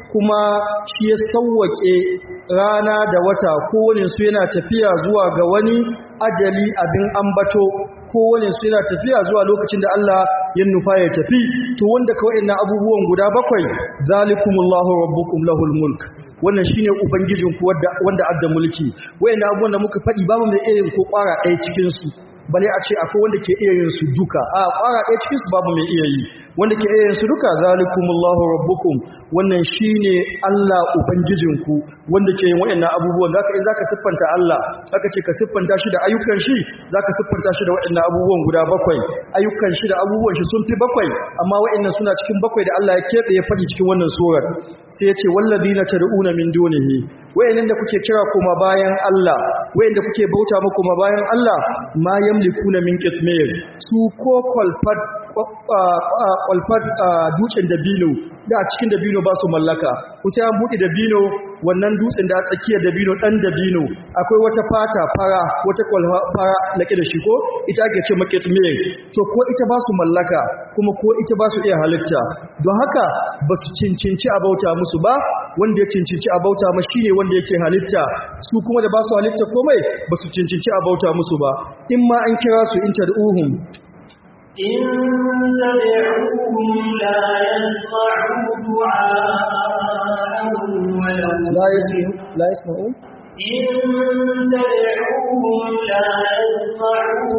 A: kuma shi ya sauwake rana da wata kowane su yana tafiya zuwa ga wani ajali abin ambato kowane su yana tafiya zuwa lokacin da Allah ya nufa ya tafi to wanda kawai ina abubuwan guda bakwai zalikumullahu rabbukum lahul mulk wannan shine ubangijinku wanda wanda adda mulki wayanda abubuwan da muka faɗi babu mai irin ko ƙwara ɗaya cikin su bale a ce akwai wanda ke iya yin su duka a ƙwara ɗaya cikin su babu mai iya yi wanda ke iya yin su duka zalikumullahu rabbukum wannan shine Allah ubangijinku wanda ke yin waɗannan abubuwan zaka in zaka siffanta Allah zaka ce ka siffanta shi da ayyukan shi zaka siffanta shi da waɗannan abubuwan guda bakwai ayyukan shi da abubuwan shi sun fi bakwai amma waɗannan suna cikin bakwai da Allah ya keɓe ya faɗi cikin wannan surar sai ya ce wallazina tad'una min dunihi wayannan da kuke kira kuma bayan Allah wayanda kuke bauta muku kuma bayan Allah ma yamlikuna min qitmir su ko kolfat kolfat dutsen dabino da cikin dabino ba su mallaka ku sai an buɗe dabino wannan dutsen da tsakiyar dabino dan dabino akwai wata fata fara wata kolfa fara lake da shi ko ita ake ce qitmir to ko ita ba su mallaka kuma ko ita ba su iya halitta don haka ba su cincinci a bauta musu ba wanda ya cincinci a bauta ma shine wanda yake halitta su kuma da ba su halitta komai ba su cincinci a bauta musu ba in ma an kira su in tad'uhum
B: إن تدعوهم لا يسمعوا دعاءهم ولو
A: لا يسمعوا لا يسمعوا
B: إن تدعوهم لا يسمعوا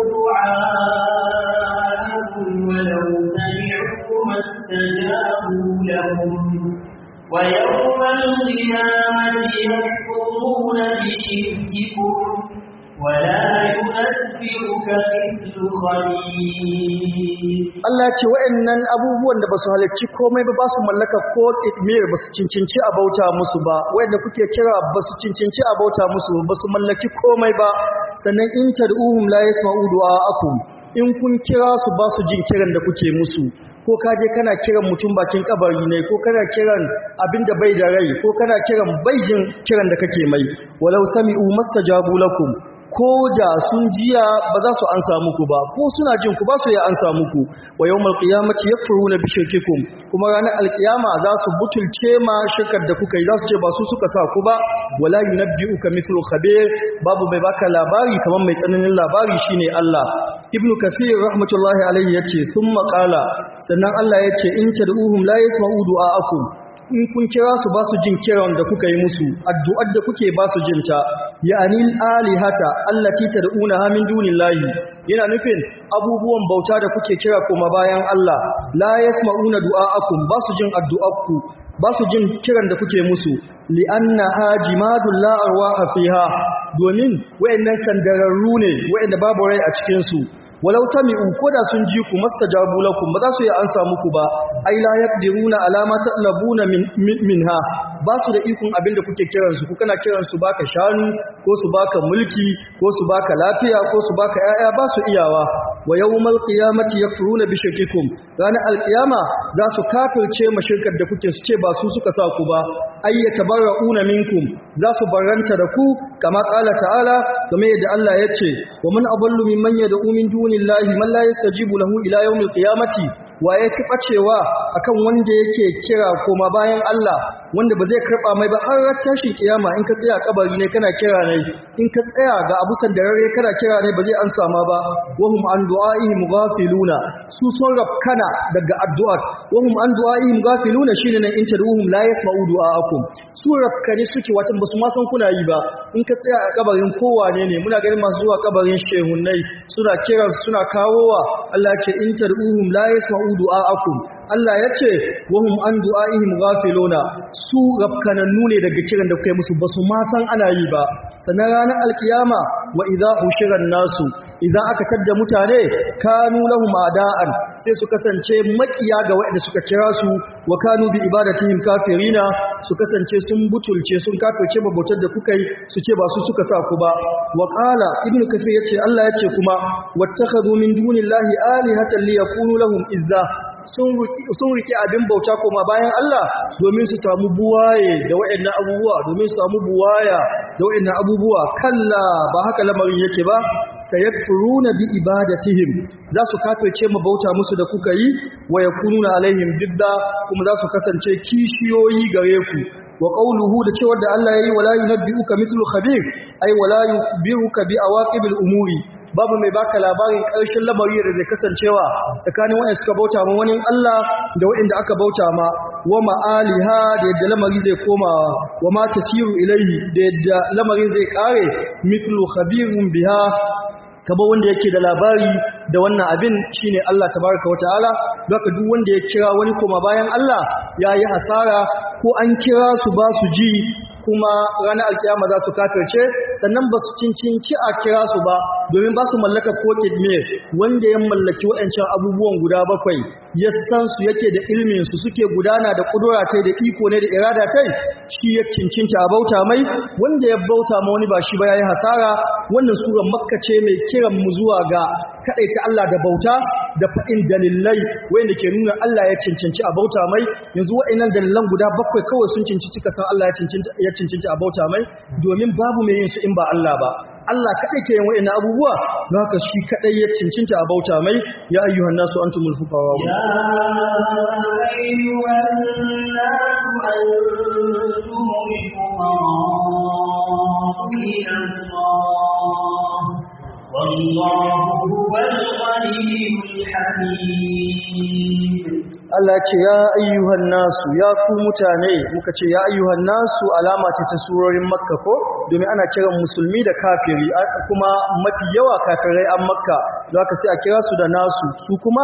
B: دعاءهم ولو سمعوا ما استجابوا لهم ويوم القيامة يكفرون بشرككم ولا ينبئك مثل خبير
A: Allah ce wa'annan abubuwan da basu halarci komai ba basu mallaka ko kitmir basu cincinci a bauta musu ba wanda kuke kira basu cincinci a bauta musu basu mallaki komai ba sannan in tad'uhum la yasma'u du'aakum in kun kira su basu jin kiran da kuke musu ko kaje kana kiran mutum bakin kabari ne ko kana kiran abinda bai da rai ko kana kiran baijin kiran da kake mai walau sami'u mastajabu lakum ko da sun jiya ba za su ansa muku ba ko suna jin ku ba su ya ansa muku wa yawmal qiyamati yakfuruna bi shirkikum kuma ranar alkiyama za su butulce ma shirkar da kuka yi za su ce ba su suka sa ku ba wala yunabbi'uka mithlu khabir babu mai baka labari kamar mai tsananin labari shine Allah ibnu kathir rahmatullahi alayhi yace thumma qala sannan Allah yace in tad'uhum la yasma'u du'aakum in kun kira su ba su jin kiran da kuka yi musu addu'ar da kuke ba su jinta ya'anil alihata allati tad'unaha min dunillahi yana nufin abubuwan bauta da kuke kira kuma bayan Allah la yasma'una du'aakum ba su jin addu'arku ba su jin kiran da kuke musu li'anna hajimadul la arwaha fiha domin wayannan kandararru ne wayanda babu rai a cikin su walau sami'u koda sun ji ku mastajabu lakum ba za su yi ansa muku ba ai la yaqdiruna ala ma talabuna min minha ba su da ikon abinda kuke kiran su ku kana kiran su baka shanu ko su baka mulki ko su baka lafiya ko su baka yaya ba su iyawa wa yawmal qiyamati yakfuruna bi shirkikum ranar alqiyama za su kafirce mashirkar da kuke su ce ba su suka sa ku ba ay yatabarrauna minkum za su barranta da ku kama qala ta'ala game da Allah yace wa man aballu mimman yad'u min dunillahi man la yastajibu lahu ila yawmil qiyamati wa yake bacewa akan wanda yake kira koma bayan Allah wanda ba zai karba mai ba har tashin kiyama in ka tsaya kabari ne kana kira ne in ka tsaya ga abu sandarare kana kira ne ba zai ansa ma ba wahum an du'aihim ghafiluna su sun rabkana daga addu'a wahum an du'aihim ghafiluna shine nan in tad'uhum la yasma'u du'aakum su rabkane suke watan basu ma san kuna yi ba in ka tsaya a kabarin kowane ne muna ganin masu zuwa kabarin shehunnai suna kira suna kawowa Allah ce in tad'uhum la yasma'u du'aakum Allah yace wahum an du'aihim ghafiluna su rabkanannu ne daga kiran da kai musu basu ma san ana yi ba sanan ranar alkiyama wa idza ushiran nasu idan aka tadda mutane kanu lahum ada'an sai su kasance makiya ga wanda suka kira su wa kanu bi ibadatihim kafirina su kasance sun butulce sun kafirce babotar da kuka yi su ce ba su suka sa ku ba wa qala ibnu kafir yace Allah yace kuma wattakhadhu min dunillahi alihatan liyakunu lahum izza sun rike abin bauta koma bayan Allah domin su samu buwaye da waɗannan abubuwa domin su samu buwaya da waɗannan abubuwa kalla ba haka lamarin yake ba sayakfuruna bi ibadatihim za su kafirce mu bauta musu da kuka yi wa yakununa alaihim didda kuma za su kasance kishiyoyi gare ku wa qawluhu da cewa da Allah yayi wala yunabbi'uka mithlu khabir ay wala yukhbiruka bi awaqibil umuri babu mai baka labarin ƙarshen lamari da zai kasancewa tsakanin wanda suka bauta ma wani Allah da wanda aka bauta ma wa ma'aliha da yadda lamari zai komawa wa ma tasiru ilaihi da yadda lamari zai kare mithlu khabirun biha kaba wanda yake da labari da wannan abin shine Allah tabaraka wa ta'ala haka duk wanda ya kira wani koma bayan Allah yayi hasara ko an kira su ba su ji kuma ranar alkiyama za su kafirce sannan ba su cincinci a kira su ba domin ba su mallaka ko kidme wanda ya mallaki waɗancan abubuwan guda bakwai ya san su yake da ilmin su suke gudana da kudura tai da iko ne da irada tai shi ya cincinta a bauta mai wanda ya bauta ma wani ba shi ba yayi hasara wannan sura makka ce mai kiran mu zuwa ga kadaita Allah da bauta da fadin dalilai wanda ke nuna Allah ya cincinci a bauta mai yanzu waɗannan dalilan guda bakwai kawai sun cincinci kasan Allah ya cincinta ya cincinci a bauta mai domin babu mai yin su in ba Allah ba Allah kadai ke yin waɗannan abubuwa don haka shi kadai ya cincinta a bauta mai ya ayyuhan nasu antumul fuqara
B: ya ayyuhan nasu antumul fuqara والله هو الغني الحميد
A: Allah ce ya ayyuhan nasu ya ku mutane muka ce ya ayyuhan nasu alama ce ta surorin makka ko domin ana kiran musulmi da kafiri kuma mafi yawa kafirai an makka don haka sai a kira su da nasu su kuma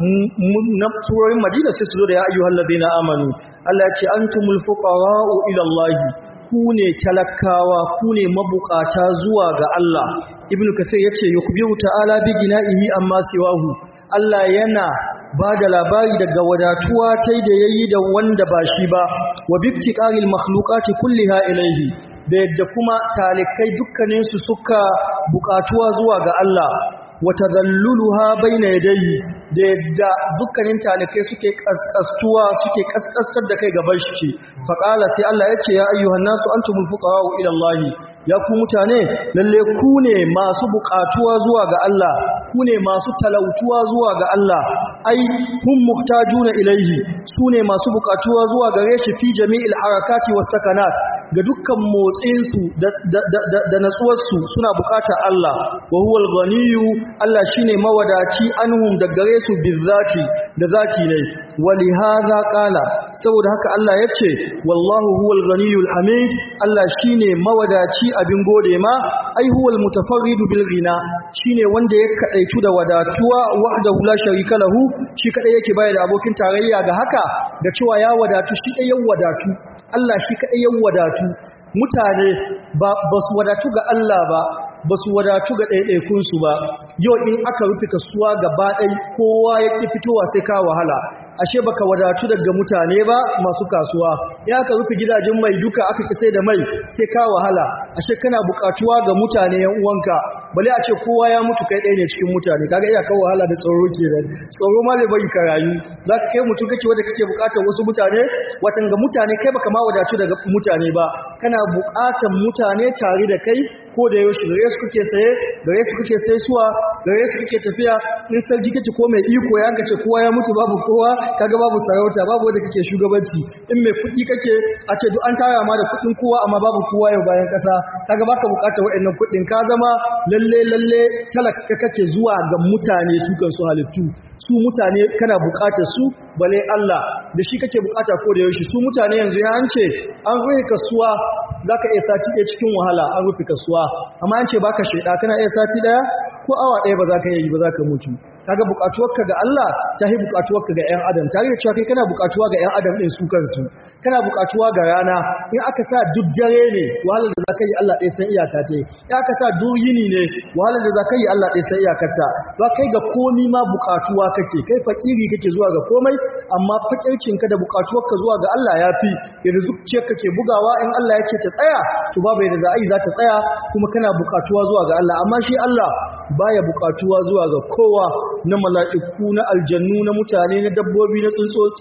A: na surorin madina sai su zo da ya ayyuhal ladina amanu Allah ya ce antumul fuqara'u ila Allah ku ne talakawa ku ne mabukata zuwa ga Allah ibnu kasir yace yukbiru ta'ala bi gina'ihi amma siwahu Allah yana bada labari daga wadatuwa tai da yayi da wanda ba shi ba wa biftiqaril makhluqati kulliha ilayhi da yadda kuma talikai dukkanin su suka bukatuwa zuwa ga Allah wa tadalluluha bayna yadayhi da yadda dukkanin talikai suke kaskastuwa suke kaskastar da kai gaban shi faqala sai Allah yace ya ayyuhan nasu antumul fuqara'u ila Allah ya ku mutane lalle ku ne masu bukatuwa zuwa ga Allah ku ne masu talautuwa zuwa ga Allah ai hum muhtajuna ilaihi su ne masu bukatuwa zuwa gare shi fi jami'il harakati was sakanat ga dukkan motsin su da da da natsuwar su suna bukatar Allah wa huwal ghaniyyu Allah shine mawadaci anhum da gare su bizzati da zati ne walihadha qala saboda haka Allah yace wallahu huwal ghaniyyul hamid Allah shine mawadaci abin gode ma ai huwal mutafarridu bil ghina shine wanda ya kadaitu da wadatuwa wahdahu la sharika lahu shi kadai yake bayar da abokin tarayya ga haka da cewa ya wadatu shi kadai ya wadatu Allah shi kadai ya wadatu mutane ba basu wadatu ga Allah ba basu wadatu ga ɗaiɗaikunsu ba yau in aka rufe kasuwa gaba ɗai kowa ya ƙi fitowa sai ka wahala ashe baka wadatu daga mutane ba masu kasuwa ya aka rufe gidajen mai duka aka ki sai da mai sai ka wahala ashe kana buƙatuwa ga mutane yan uwanka bale a ce kowa ya mutu kai ɗaya ne cikin mutane kaga iya kawo wahala da tsoro kenan tsoro ma bai bari ka rayu zaka kai mutum kake wanda kake buƙatar wasu mutane watan ga mutane kai baka ma wadatu daga mutane ba kana buƙatar mutane tare da kai ko da yaushe gare su kuke saye gare su kuke sai suwa gare su kuke tafiya in sarki kake ko mai iko ya kace kowa ya mutu babu kowa kaga babu sarauta babu wanda kake shugabanci in mai kuɗi kake a ce duk an tara ma da kuɗin kowa amma babu kowa yau bayan ƙasa kaga baka buƙatar waɗannan kuɗin ka zama lalle lalle talaka kake zuwa ga mutane su kan su halittu su mutane kana buƙatar su bale Allah da shi kake buƙata ko da yaushe su mutane yanzu ya an ce an rufe kasuwa zaka iya sati ɗaya cikin wahala an rufe kasuwa amma an ce baka sheda kana iya sati ɗaya ko awa ɗaya ba za ka yi ba za ka mutu kaga buƙatuwarka ga Allah ta yi buƙatuwarka ga ƴan adam tare da cewa kai kana buƙatuwa ga ƴan adam ɗin su kansu kana buƙatuwa ga rana in aka sa duk dare ne wahalar da za ka yi Allah ɗaya san iyaka ta in aka sa duk yini ne wahalar da za ka yi Allah ɗaya san iyakarta ba kai ga komi ma buƙatuwa kake kai fakiri kake zuwa ga komai amma fakircinka da buƙatuwarka zuwa ga Allah ya fi yanzu zuciyarka ke bugawa in Allah ya ce ta tsaya to babu yadda za a yi za ta tsaya kuma kana buƙatuwa zuwa ga Allah amma shi Allah baya buƙatuwa zuwa ga kowa na mala'iku na aljannu na mutane na dabbobi na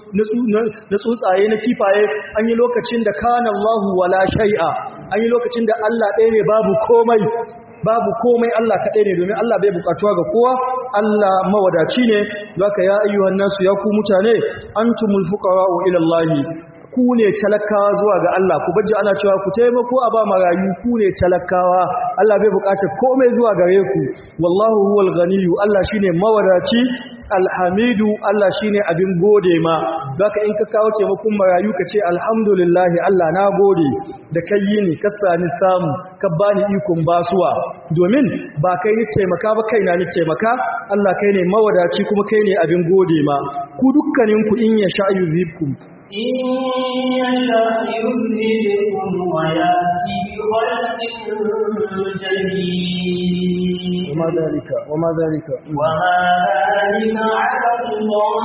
A: tsuntsaye na kifaye an yi lokacin da kana Allahu wala shay'a an yi lokacin da Allah ɗaya ne babu komai babu komai Allah kaɗai ne domin Allah bai buƙatuwa ga kowa Allah mawadaci ne zaka ya ayyuhan nasu ya ku mutane antumul fuqara'u ila Allah ku ne talakawa zuwa ga Allah ku baje ana cewa ku taimako a ba marayu ku ne talakawa Allah bai buƙatar komai zuwa gare ku wallahu huwal ghaniyyu Allah shine mawadaci alhamidu Allah shine abin gode ma zaka in ka kawo taimakon marayu ka ce alhamdulillah Allah na gode da kai yini ka sani samu ka bani ikon basuwa domin ba kai ni taimaka ba kaina ni taimaka Allah kai ne mawadaci kuma kai ne abin gode ma ku dukkanin ku in ya sha'yu zibkum
B: إن يشاء يذهبكم ويأتي بخلق جديد
A: وما ذلك وما ذلك
B: وما ذلك على الله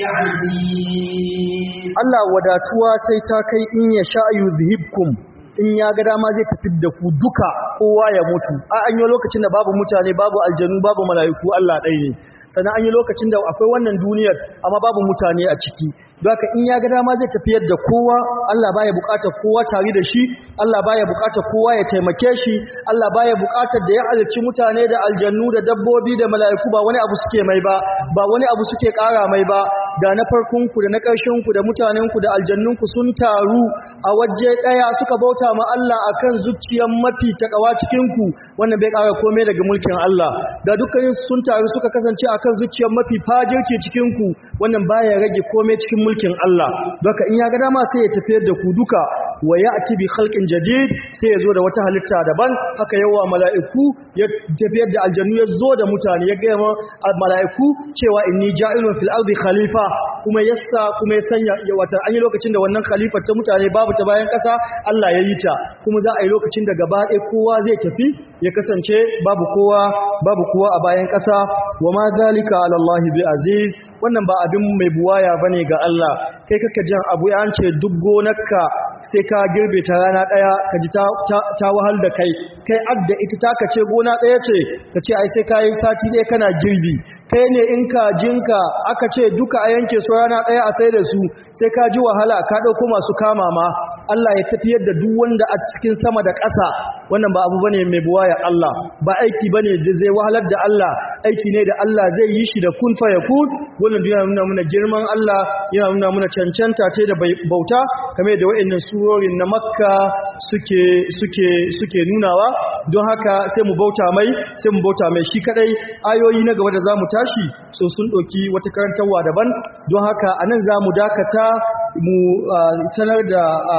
B: بعزيز
A: Allah wadatuwa tai ta kai in ya sha'yu zibkum in ya ga dama zai tafi da ku duka kowa ya mutu a an yi lokacin da babu mutane babu aljanu babu mala'iku Allah ɗaya ne sannan an yi lokacin da akwai wannan duniyar amma babu mutane a ciki don haka in ya ga dama zai tafiyar da kowa Allah baya buƙatar kowa tare da shi Allah baya buƙatar kowa ya taimake shi Allah baya buƙatar da ya halicci mutane da aljannu da dabbobi da mala'iku ba wani abu suke mai ba ba wani abu suke ƙara mai ba da na farkon ku da na ƙarshen ku da mutanen ku da aljannun ku sun taru a waje ɗaya suka bauta ma Allah akan zuciyar mafi takawa cikin ku wannan bai ƙara komai daga mulkin Allah da dukkanin sun taru suka kasance akan zuciyar mafi fajirci cikin ku wannan baya rage komai cikin mulkin Allah doka in ya ga dama sai ya tafiyar da ku duka wa ya'ti bi khalqin jadid sai ya zo da wata halitta daban haka yawa mala'iku ya tafiyar da aljannu ya zo da mutane ya ga mala'iku cewa inni ja'ilun fil ardi khalifa kuma yassa kuma ya sanya wata an yi lokacin da wannan khalifar ta mutane babu ta bayan kasa Allah ya yi ta kuma za a yi lokacin da gaba ɗaya kowa zai tafi ya kasance babu kowa babu kowa a bayan kasa wa ma zalika ala Allah bi aziz wannan ba abin mai buwaya bane ga Allah kai kaka jan abu ya ce duk gonarka sai ka girbe ta rana daya ka ji ta, ta, ta wahal da kai kai adda ita taka ce gona daya ce ka ce ai sai kai sati daya kana girbi kai ne in ka jinka aka ce duka a yanke su rana daya a sai da su sai ka ji wahala ka dauko masu kama ma Allah ya tafiyar da duk wanda a cikin sama da ƙasa wannan ba abu bane mai buwaya Allah ba aiki bane da zai wahalar da Allah aiki ne da Allah zai yi shi da kun fa yakun wannan yana nuna muna girman Allah yana nuna muna cancanta ce da bauta kamar da waɗannan surorin na Makka suke suke suke nunawa don haka sai mu bauta mai sai mu bauta mai shi kadai ayoyi na gaba da zamu tashi so sun doki wata karantawa daban don haka anan zamu dakata mu sanar da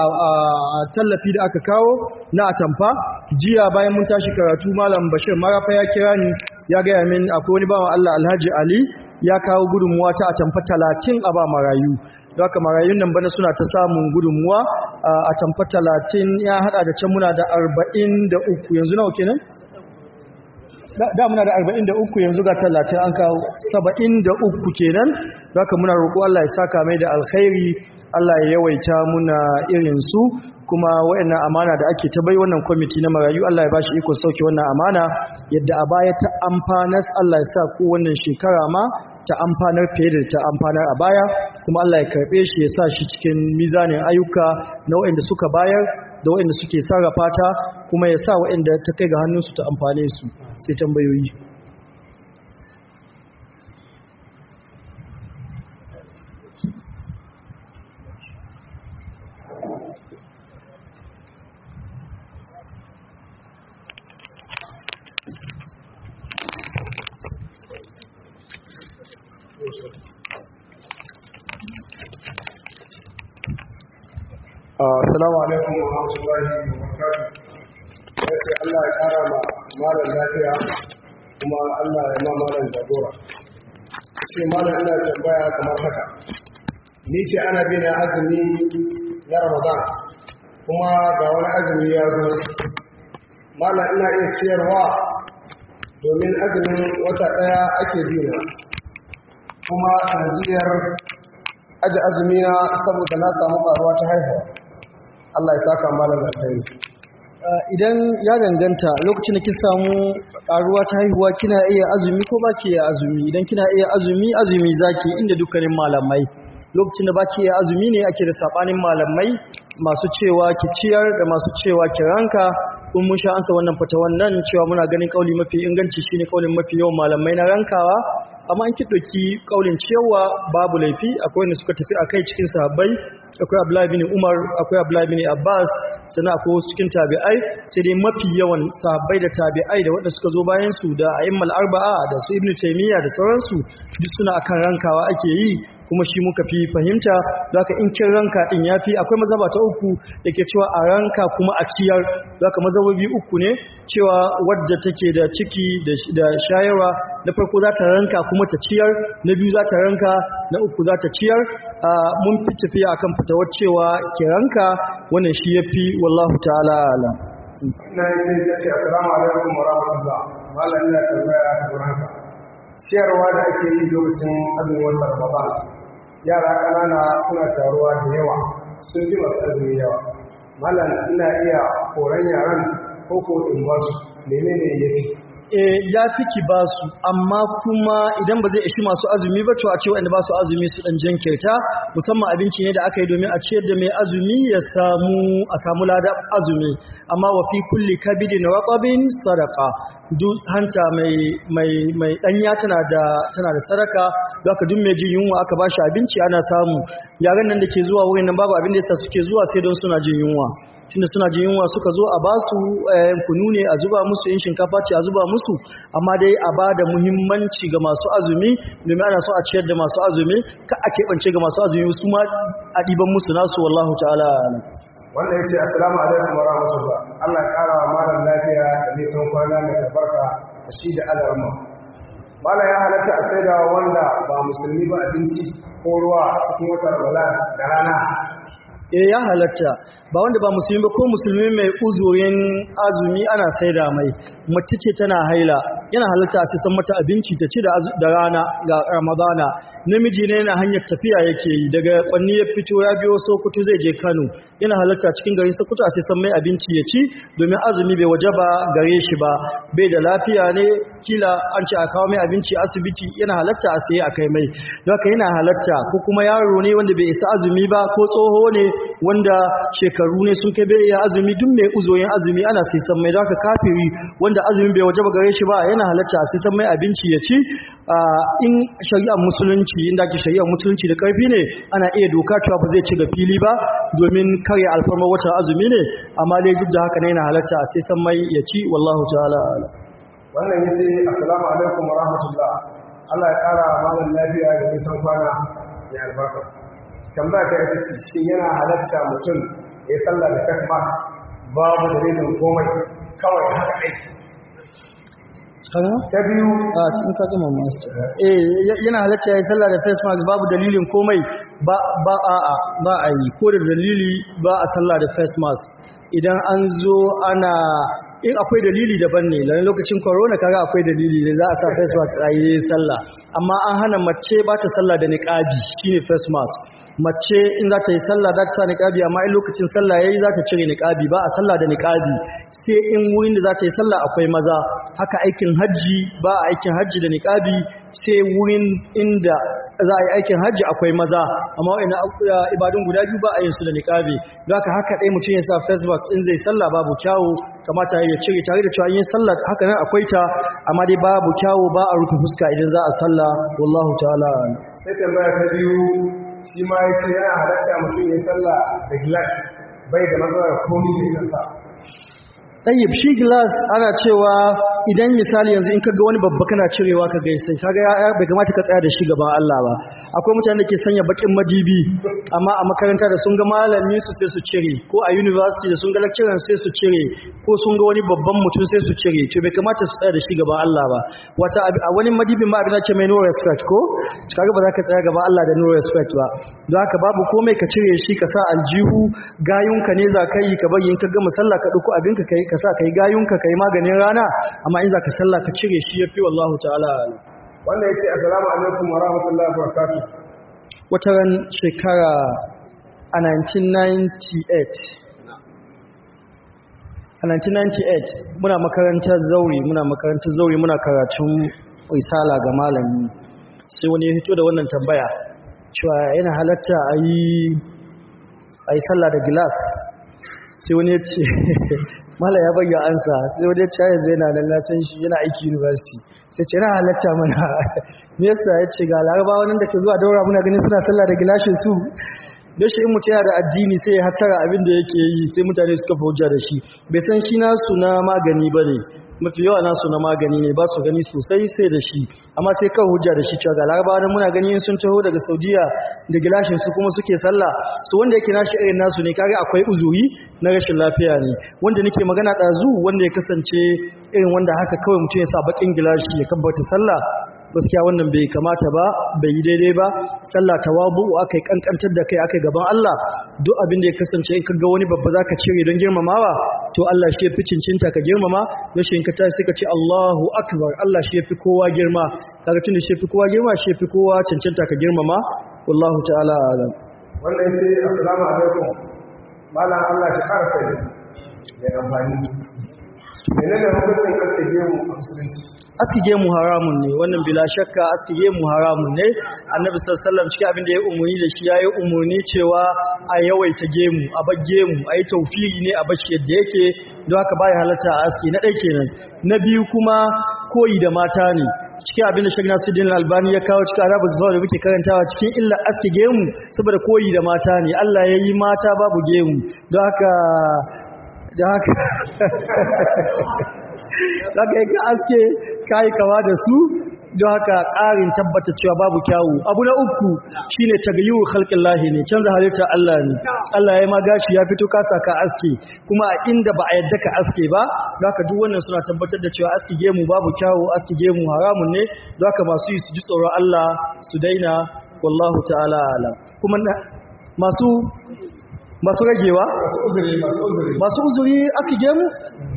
A: tallafi da aka kawo na atamfa jiya bayan mun tashi karatu malam Bashir Marafa ya kira ni ya gaya min akwai wani bawan Allah Alhaji Ali ya kawo gudunmuwa ta atamfa talatin a ba marayu don haka marayun nan bana suna ta samun gudunmuwa atamfa talatin ya hada da can muna da arba'in da uku yanzu nawa kenan da muna da arba'in da uku yanzu ga talatin an kawo saba'in da uku kenan don haka muna roƙo Allah ya saka mai da alkhairi Allah ya yawaita muna irin su kuma wayannan amana da ake ta bai wannan kwamiti na marayu Allah ya bashi iko sauke wannan amana yadda a baya ta amfanar Allah ya sa ko wannan shekara ma ta amfanar fiye da ta amfanar a baya kuma Allah ya karbe shi ya sa shi cikin mizanin ayyuka na wayanda suka bayar da wayanda suke sarrafa ta kuma ya sa wayanda ta kai ga hannunsu ta amfane su sai tambayoyi
C: Assalamu alaikum wa rahmatullahi wa barakatuh. Sai Allah ya kara ma malam lafiya kuma Allah ya ma malam jagora. Sai malam ina tambaya kamar haka. Ni ce ana bi na azumi na Ramadan kuma ga wani azumi ya zo. Malam ina iya ciyarwa domin azumin wata daya ake bi na. Kuma sanadiyar aji azumi na saboda na samu karuwa ta haihuwa. Allah ya saka malam da kai.
A: Idan ya danganta lokacin da kin samu karuwa ta haihuwa kina iya azumi ko baki iya azumi idan kina iya azumi azumi zaki inda dukkanin malamai lokacin da baki iya azumi ne ake da sabanin malamai masu cewa ki ciyar da masu cewa ki ranka kun mun sha ansa wannan fata wannan cewa muna ganin kauli mafi inganci shine kaulin mafi yawan malamai na rankawa amma an kidoki kaulin cewa babu laifi akwai wanda suka tafi akai cikin sahabbai akwai Abdullah bin Umar akwai Abdullah bin Abbas sannan akwai wasu cikin tabi'ai sai dai mafi yawan sahabbai da tabi'ai da wanda suka zo bayan su da a'immal arba'a da su Ibn Taymiyyah da sauransu duk suna akan rankawa ake yi kuma shi muka fi fahimta zaka in kin ranka din yafi akwai mazhaba ta uku dake cewa a ranka kuma a ciyar zaka mazhabobi uku ne cewa wadda take da ciki da shayarwa na farko za ta ranka kuma ta ciyar na biyu za ta ranka na uku za ta ciyar mun fi tafiya akan fitawar cewa ki ranka wannan shi yafi wallahu ta'ala alam
C: ina yace kace assalamu alaikum wa rahmatullah mallan ina tambaya kamar haka ciyarwa da ake yi lokacin azumin watan Ramadan yara kanana suna taruwa da yawa sun fi masu azumi yawa mallan ina iya koran yaran ko ko in ba su menene yafi
A: eh ya fi ki ba su amma kuma idan ba zai ishi masu azumi ba to a ce wanda ba su azumi su dan jinkirta musamman abinci ne da aka yi domin a ciyar da mai azumi ya samu a samu lada azumi amma wa fi kulli kabidin raqabin sadaqa duk hanta mai mai mai danya tana da tana da sadaka zaka duk mai jin yunwa aka bashi abinci ana samu yaran nan da ke zuwa wurin nan babu abin da yasa suke zuwa sai don suna jin yunwa tunda suna jin yunwa suka zo a basu kunu ne a zuba musu in shinkafa ce a zuba musu amma dai a ba da muhimmanci ga masu azumi domin ana so a ciyar da masu azumi ka a keɓance ga masu azumi su ma a ɗiban musu nasu wallahu ta'ala
C: wanda ya ce assalamu alaikum wa rahmatullah Allah ya ƙara wa malam lafiya da nisan kwana mai albarka da shi da alarma malam ya halatta a saida wanda ba musulmi ba abinci ko ruwa cikin watan Ramadan da rana
A: eh ya halatta ba wanda ba musulmi ba ko musulmi mai uzurin azumi ana saida mai mace ce tana haila yana halatta sai san mata abinci ta ci da rana ga Ramadana namiji ne yana hanyar tafiya yake yi daga kwanni ya fito ya biyo Sokoto zai je Kano yana halatta cikin garin Sokoto sai san mai abinci ya ci domin azumi bai wajaba gare shi ba bai da lafiya ne kila an ce a kawo mai abinci asibiti yana halatta a sai a kai mai don haka yana halatta ko kuma yaro ne wanda bai isa azumi ba ko tsoho ne wanda shekaru ne sun kai bai iya azumi duk mai uzoyin azumi ana sai san mai don haka kafiri wanda azumi bai wajaba gare shi ba yana halatta sai san mai abinci ya ci in shari'ar musulunci inda ake shari'ar musulunci da karfi ne ana iya doka cewa ba zai ci ga fili ba domin karya alfarmar watan azumi ne amma dai duk da haka ne yana halatta sai san mai ya ci wallahu ta'ala
C: wannan yace assalamu alaikum wa rahmatullah Allah ya kara malam lafiya da nisan kwana mai albarka tambaya ta ita ce shi yana halatta mutum ya sallah da kasma babu dalilin komai kawai haka kai ta biyu
A: a cikin kagama master eh yana halatta ya sallah da face mask babu dalilin komai ba ba a a ba a yi ko da dalili ba a sallah da face mask idan an zo ana in akwai dalili daban ne lalle lokacin corona kaga akwai dalili da za a sa face mask a yi sallah amma an hana mace ba ta sallah da niqabi shine face mask mace in za ta yi sallah za ta sa niqabi amma in lokacin sallah yayi za ta cire niqabi ba a sallah da niqabi sai in wurin da za ta yi sallah akwai maza haka aikin haji ba a aikin haji da niqabi sai wurin inda za a yi aikin haji akwai maza amma wa'ina ibadun guda biyu ba a yin su da niqabi don haka haka dai mutum ya sa face mask in zai sallah babu kyawu kamata ya cire tare da cewa yin sallah haka nan akwai ta amma dai babu kyawu ba a rufe fuska idan za a sallah wallahu ta'ala
C: sai tambaya ta biyu shi ma ya ce yana halatta mutum ya sallah da gilas bai da matsalar komi da idansa
A: tayyib shi glass ana cewa idan misali yanzu in kaga wani babba kana cirewa ka gaisa kaga ya bai kamata ka tsaya da shi gaban Allah ba akwai mutane da ke sanya bakin madibi amma a makaranta da sun ga malami su sai su cire ko a university da sun ga lecturer sai su cire ko sun ga wani babban mutum sai su cire to bai kamata su tsaya da shi gaban Allah ba wata a wani madibin ma abin da ce mai no respect ko kaga ba za ka tsaya gaban Allah da no respect ba don haka babu komai ka cire shi ka sa aljihu gayunka ne za ka yi ka bari in ka ga musalla ka dauko abinka kai ka sa kai gayunka kai maganin rana amma in zaka sallah ka cire shi yafi wallahu ta'ala
C: wanda yace assalamu alaikum wa rahmatullahi wa barakatuh
A: wata ran shekara a nineteen ninety-eight a nineteen ninety-eight muna makarantar zauri muna makarantar zauri muna karatun risala ga malami sai wani ya fito da wannan tambaya cewa yana halatta a yi a yi sallah da gilas sai wani ya ce mala ya bayya ansa sai wani ya ce yanzu yana nan na san shi yana aiki university sai ce na halatta mana me yasa ya ce ga larabawa nan da ke zuwa daura muna ganin suna sallah da gilashin su da shi in mutum yana da addini sai ya hattara abin da yake yi sai mutane suka hujja da shi bai san shi nasu na magani ba ne mafi yawa nasu na magani ne ba su gani sosai sai da shi amma sai kan hujja da shi cewa ga larabawa muna gani sun taho daga saudiya da gilashin su kuma suke sallah su wanda yake nashi irin nasu ne kaga akwai uzuri na rashin lafiya ne wanda nake magana ɗazu wanda ya kasance irin wanda haka kawai mutum ya sa bakin gilashi ya kabbata sallah gaskiya wannan bai kamata ba bai yi daidai ba sallah tawabu akai kankantar da kai akai gaban Allah duk abin da ya kasance in kaga wani babba zaka cire don girmamawa to Allah shi yafi cincinta ka girmama rashin ka tashi ka ce Allahu akbar Allah shi yafi kowa girma kaga tunda shi yafi kowa girma shi yafi kowa cincinta ka girmama wallahu ta'ala alam
C: wannan sai assalamu alaikum mallan Allah shi fara sai da amfani menene hukuncin kastige mu a musulunci
A: askige mu haramun ne wannan bila shakka askige mu haramun ne annabi sallallahu alaihi wasallam cikin abin da ya umurni da shi yayi umurni cewa a yawaita gemu a bagge mu ayi tawfiri ne a bashi yadda yake don haka bai halatta a aski na dai kenan na biyu kuma koyi da mata ne cikin abin da Sheikh Nasiruddin Albani ya kawo cikin Arabul Zubair da muke karantawa cikin illa aski gemu saboda koyi da mata ne Allah yayi mata babu gemu don haka don haka daga yake aske kai kawa da su don haka ƙarin tabbata cewa babu kyawu abu na uku shine tagayyuru khalqillahi ne canza halittar Allah ne Allah ya ma gashi ya fito ka saka aske kuma a inda ba a yadda ka aske ba don haka duk wannan suna tabbatar da cewa aske gemu babu kyawu aske gemu haramun ne don haka masu yi su ji tsoron Allah su daina wallahu ta'ala ala kuma masu masu ragewa
C: masu uzuri masu uzuri
A: masu uzuri aske gemu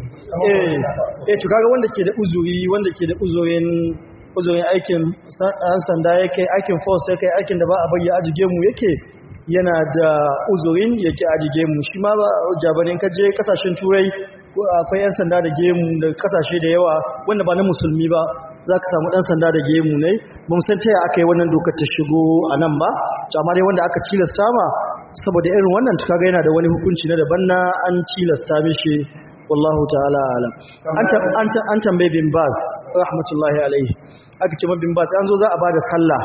A: eh eh to kaga wanda ke da uzuri wanda ke da uzurin uzurin aikin an sanda yake aikin force yake aikin da ba a bayya ajige mu yake yana da uzurin yake ajige mu shi ma ba jabanin kaje kasashen turai akwai yan sanda da gemu da kasashe da yawa wanda ba na musulmi ba zaka samu dan sanda da gemu ne ba mu san taya akai wannan dokar ta shigo a nan ba amma dai wanda aka tilasta ma saboda irin wannan to kaga yana da wani hukunci na daban na an tilasta mishi wallahu ta'ala alam an tambaye bin baz rahmatullahi alaihi aka ce bin baz an zo za a bada sallah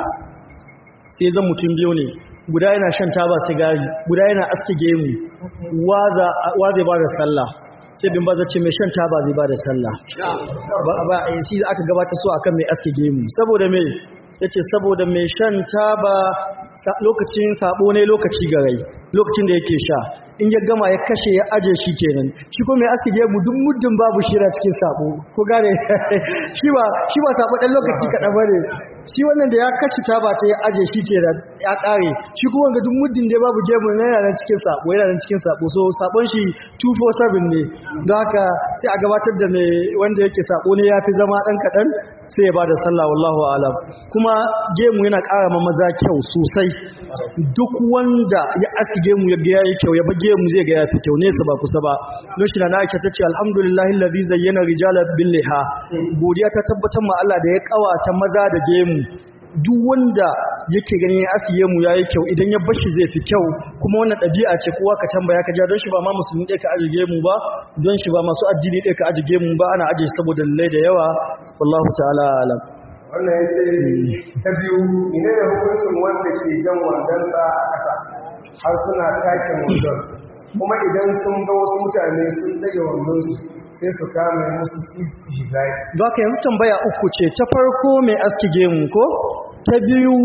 A: sai zan mutum biyu ne guda yana shan taba sigari guda yana aske gemu wa zai bada sallah sai bin baz ce mai shan taba zai bada sallah ba ba sai aka gabata so akan mai aske gemu saboda me yace saboda mai shan taba lokacin sabo ne lokaci garai lokacin da yake sha in ya gama ya kashe ya aje shi kenan shi kuma mai aski gemu duk muddin babu shira cikin sabo ko gane shi ba shi ba sabo dan lokaci kaɗan bane shi wannan da ya kashe ta ba ta ya aje shi kenan ya kare shi kuma ga duk muddin da babu gemu ne yana nan cikin sabo yana nan cikin sabo so sabon shi two four seven ne don haka sai a gabatar da mai wanda yake sabo ne yafi zama dan kaɗan sai ya bada sallah wallahu a'lam kuma gemu yana ƙara ma maza kyau sosai duk wanda ya aski gemu ya ga yayi kyau ya bage mu zai ga ya fi kyau nesa ba kusa ba don shi na Aisha tace alhamdulillahi allazi zayyana rijala bil liha godiya ta tabbatar ma Allah da ya kawata maza da gemu duk wanda yake ganin ya aski gemu yayi kyau idan ya bashi zai fi kyau kuma wannan dabi'a ce kowa ka tambaya ka ja don shi ba ma musulmi dai ka aje gemu ba don shi ba masu addini dai ka aje gemu ba ana aje saboda lallai da yawa wallahu ta'ala alam
C: wannan ya ce ta biyu ne da hukuncin wanda ke jan wandonsa a ƙasa har suna takin wandon kuma idan sun ga wasu mutane sun ɗage wandonsu sai su kame musu istihzai
A: ba ka yanzu tambaya uku ce ta farko mai aski gemu ko ta biyu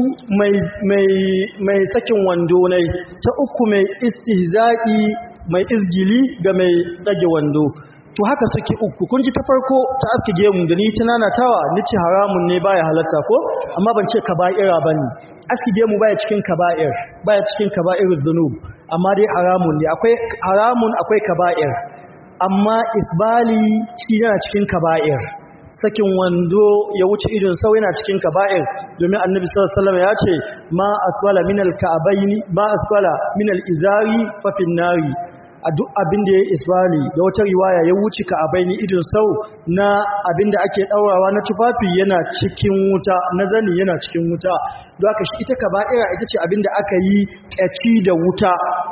A: mai sakin wando ne ta uku mai istihzai mai izgili ga mai ɗage wando to haka suke uku kun ji ta farko ta aski gemu da ni tunanatawa ni ce haramun ne baya halatta ko amma ban ce kaba'ira bane aski gemu baya cikin kaba'ir baya cikin kaba'irud dhunub amma dai haramun ne akwai haramun akwai kaba'ir amma isbali shi yana cikin kaba'ir sakin wando ya wuce idon sau yana cikin kaba'ir domin annabi sallallahu alaihi wasallam ya ce ma asfala minal ka'baini ma asfala minal izari fa fin nari a duk abin da ya isbali da wata riwaya ya wuce ka abaini idon sau na abin da ake daurawa na tufafi yana cikin wuta na zani yana cikin wuta don haka shi ita kaba'ira ita ce abin da aka yi kaci da wuta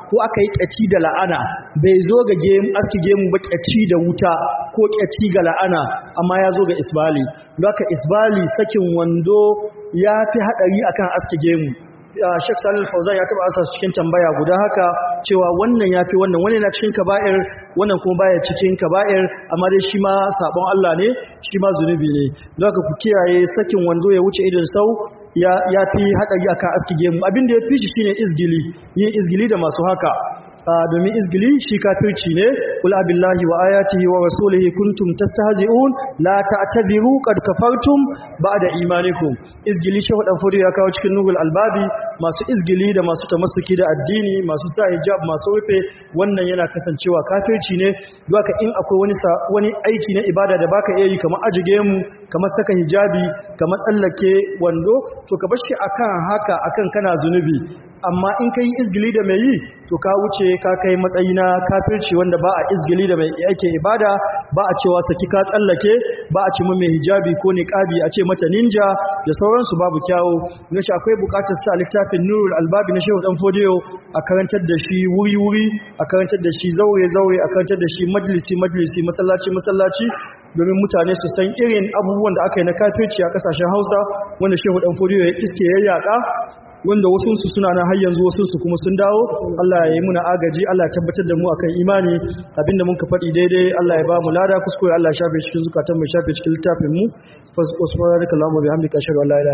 A: ko aka yi ƙyaci da la'ana bai zo ga gemu aski gemu ba ƙyaci da wuta ko ƙyaci ga la'ana amma ya zo ga isbali don haka isbali sakin wando ya fi haɗari akan aski gemu Sheikh Salih Fauzan ya taba asa cikin tambaya guda haka cewa wannan yafi wannan wani na cikin kaba'ir wannan kuma baya cikin kaba'ir amma dai shi ma sabon Allah ne shi ma zunubi ne don haka ku kiyaye sakin wando ya wuce idon sau ya yafi hadari akan aski gemu abin da ya fi shi shine izgili yin izgili da masu haka domin izgili shi kafirci ne kul abillahi wa ayatihi wa rasulihi kuntum tastahzi'un la ta'tabiru qad kafartum ba'da imanikum izgili shi wadan fodi ya kawo cikin nurul albabi masu izgili da masu tamassuki da addini masu sa hijab masu rufe wannan yana kasancewa kafirci ne doka in akwai wani wani aiki na ibada da baka iya yi kamar ajige mu kamar saka hijabi kamar tsallake wando to ka bar shi akan haka akan kana zunubi amma in kai izgili da mai yi to ka wuce ka kai matsayi na kafirci wanda ba a izgili da mai yake ibada ba a cewa saki ka tsallake ba a ce mu mai hijabi ko niqabi a ce mata ninja da sauransu babu kyawu ne shi akwai bukatar sa littafin Nurul Albabi na Shehu Dan Fodiyo a karantar da shi wuri wuri a karantar da shi zaure zaure a karantar da shi majalisi majalisi masallaci masallaci domin mutane su san irin abubuwan da aka yi na kafirci a kasashen Hausa wanda Shehu Dan Fodiyo ya iske ya yaka wanda wasunsu suna na har yanzu wasunsu kuma sun dawo Allah ya yi muna agaji Allah ya tabbatar da mu akan imani abinda mun ka faɗi daidai Allah ya ba mu lada kuskure Allah ya shafe cikin zukatan mu shafe cikin littafin mu subhanakallahumma bihamdika ashhadu an la ilaha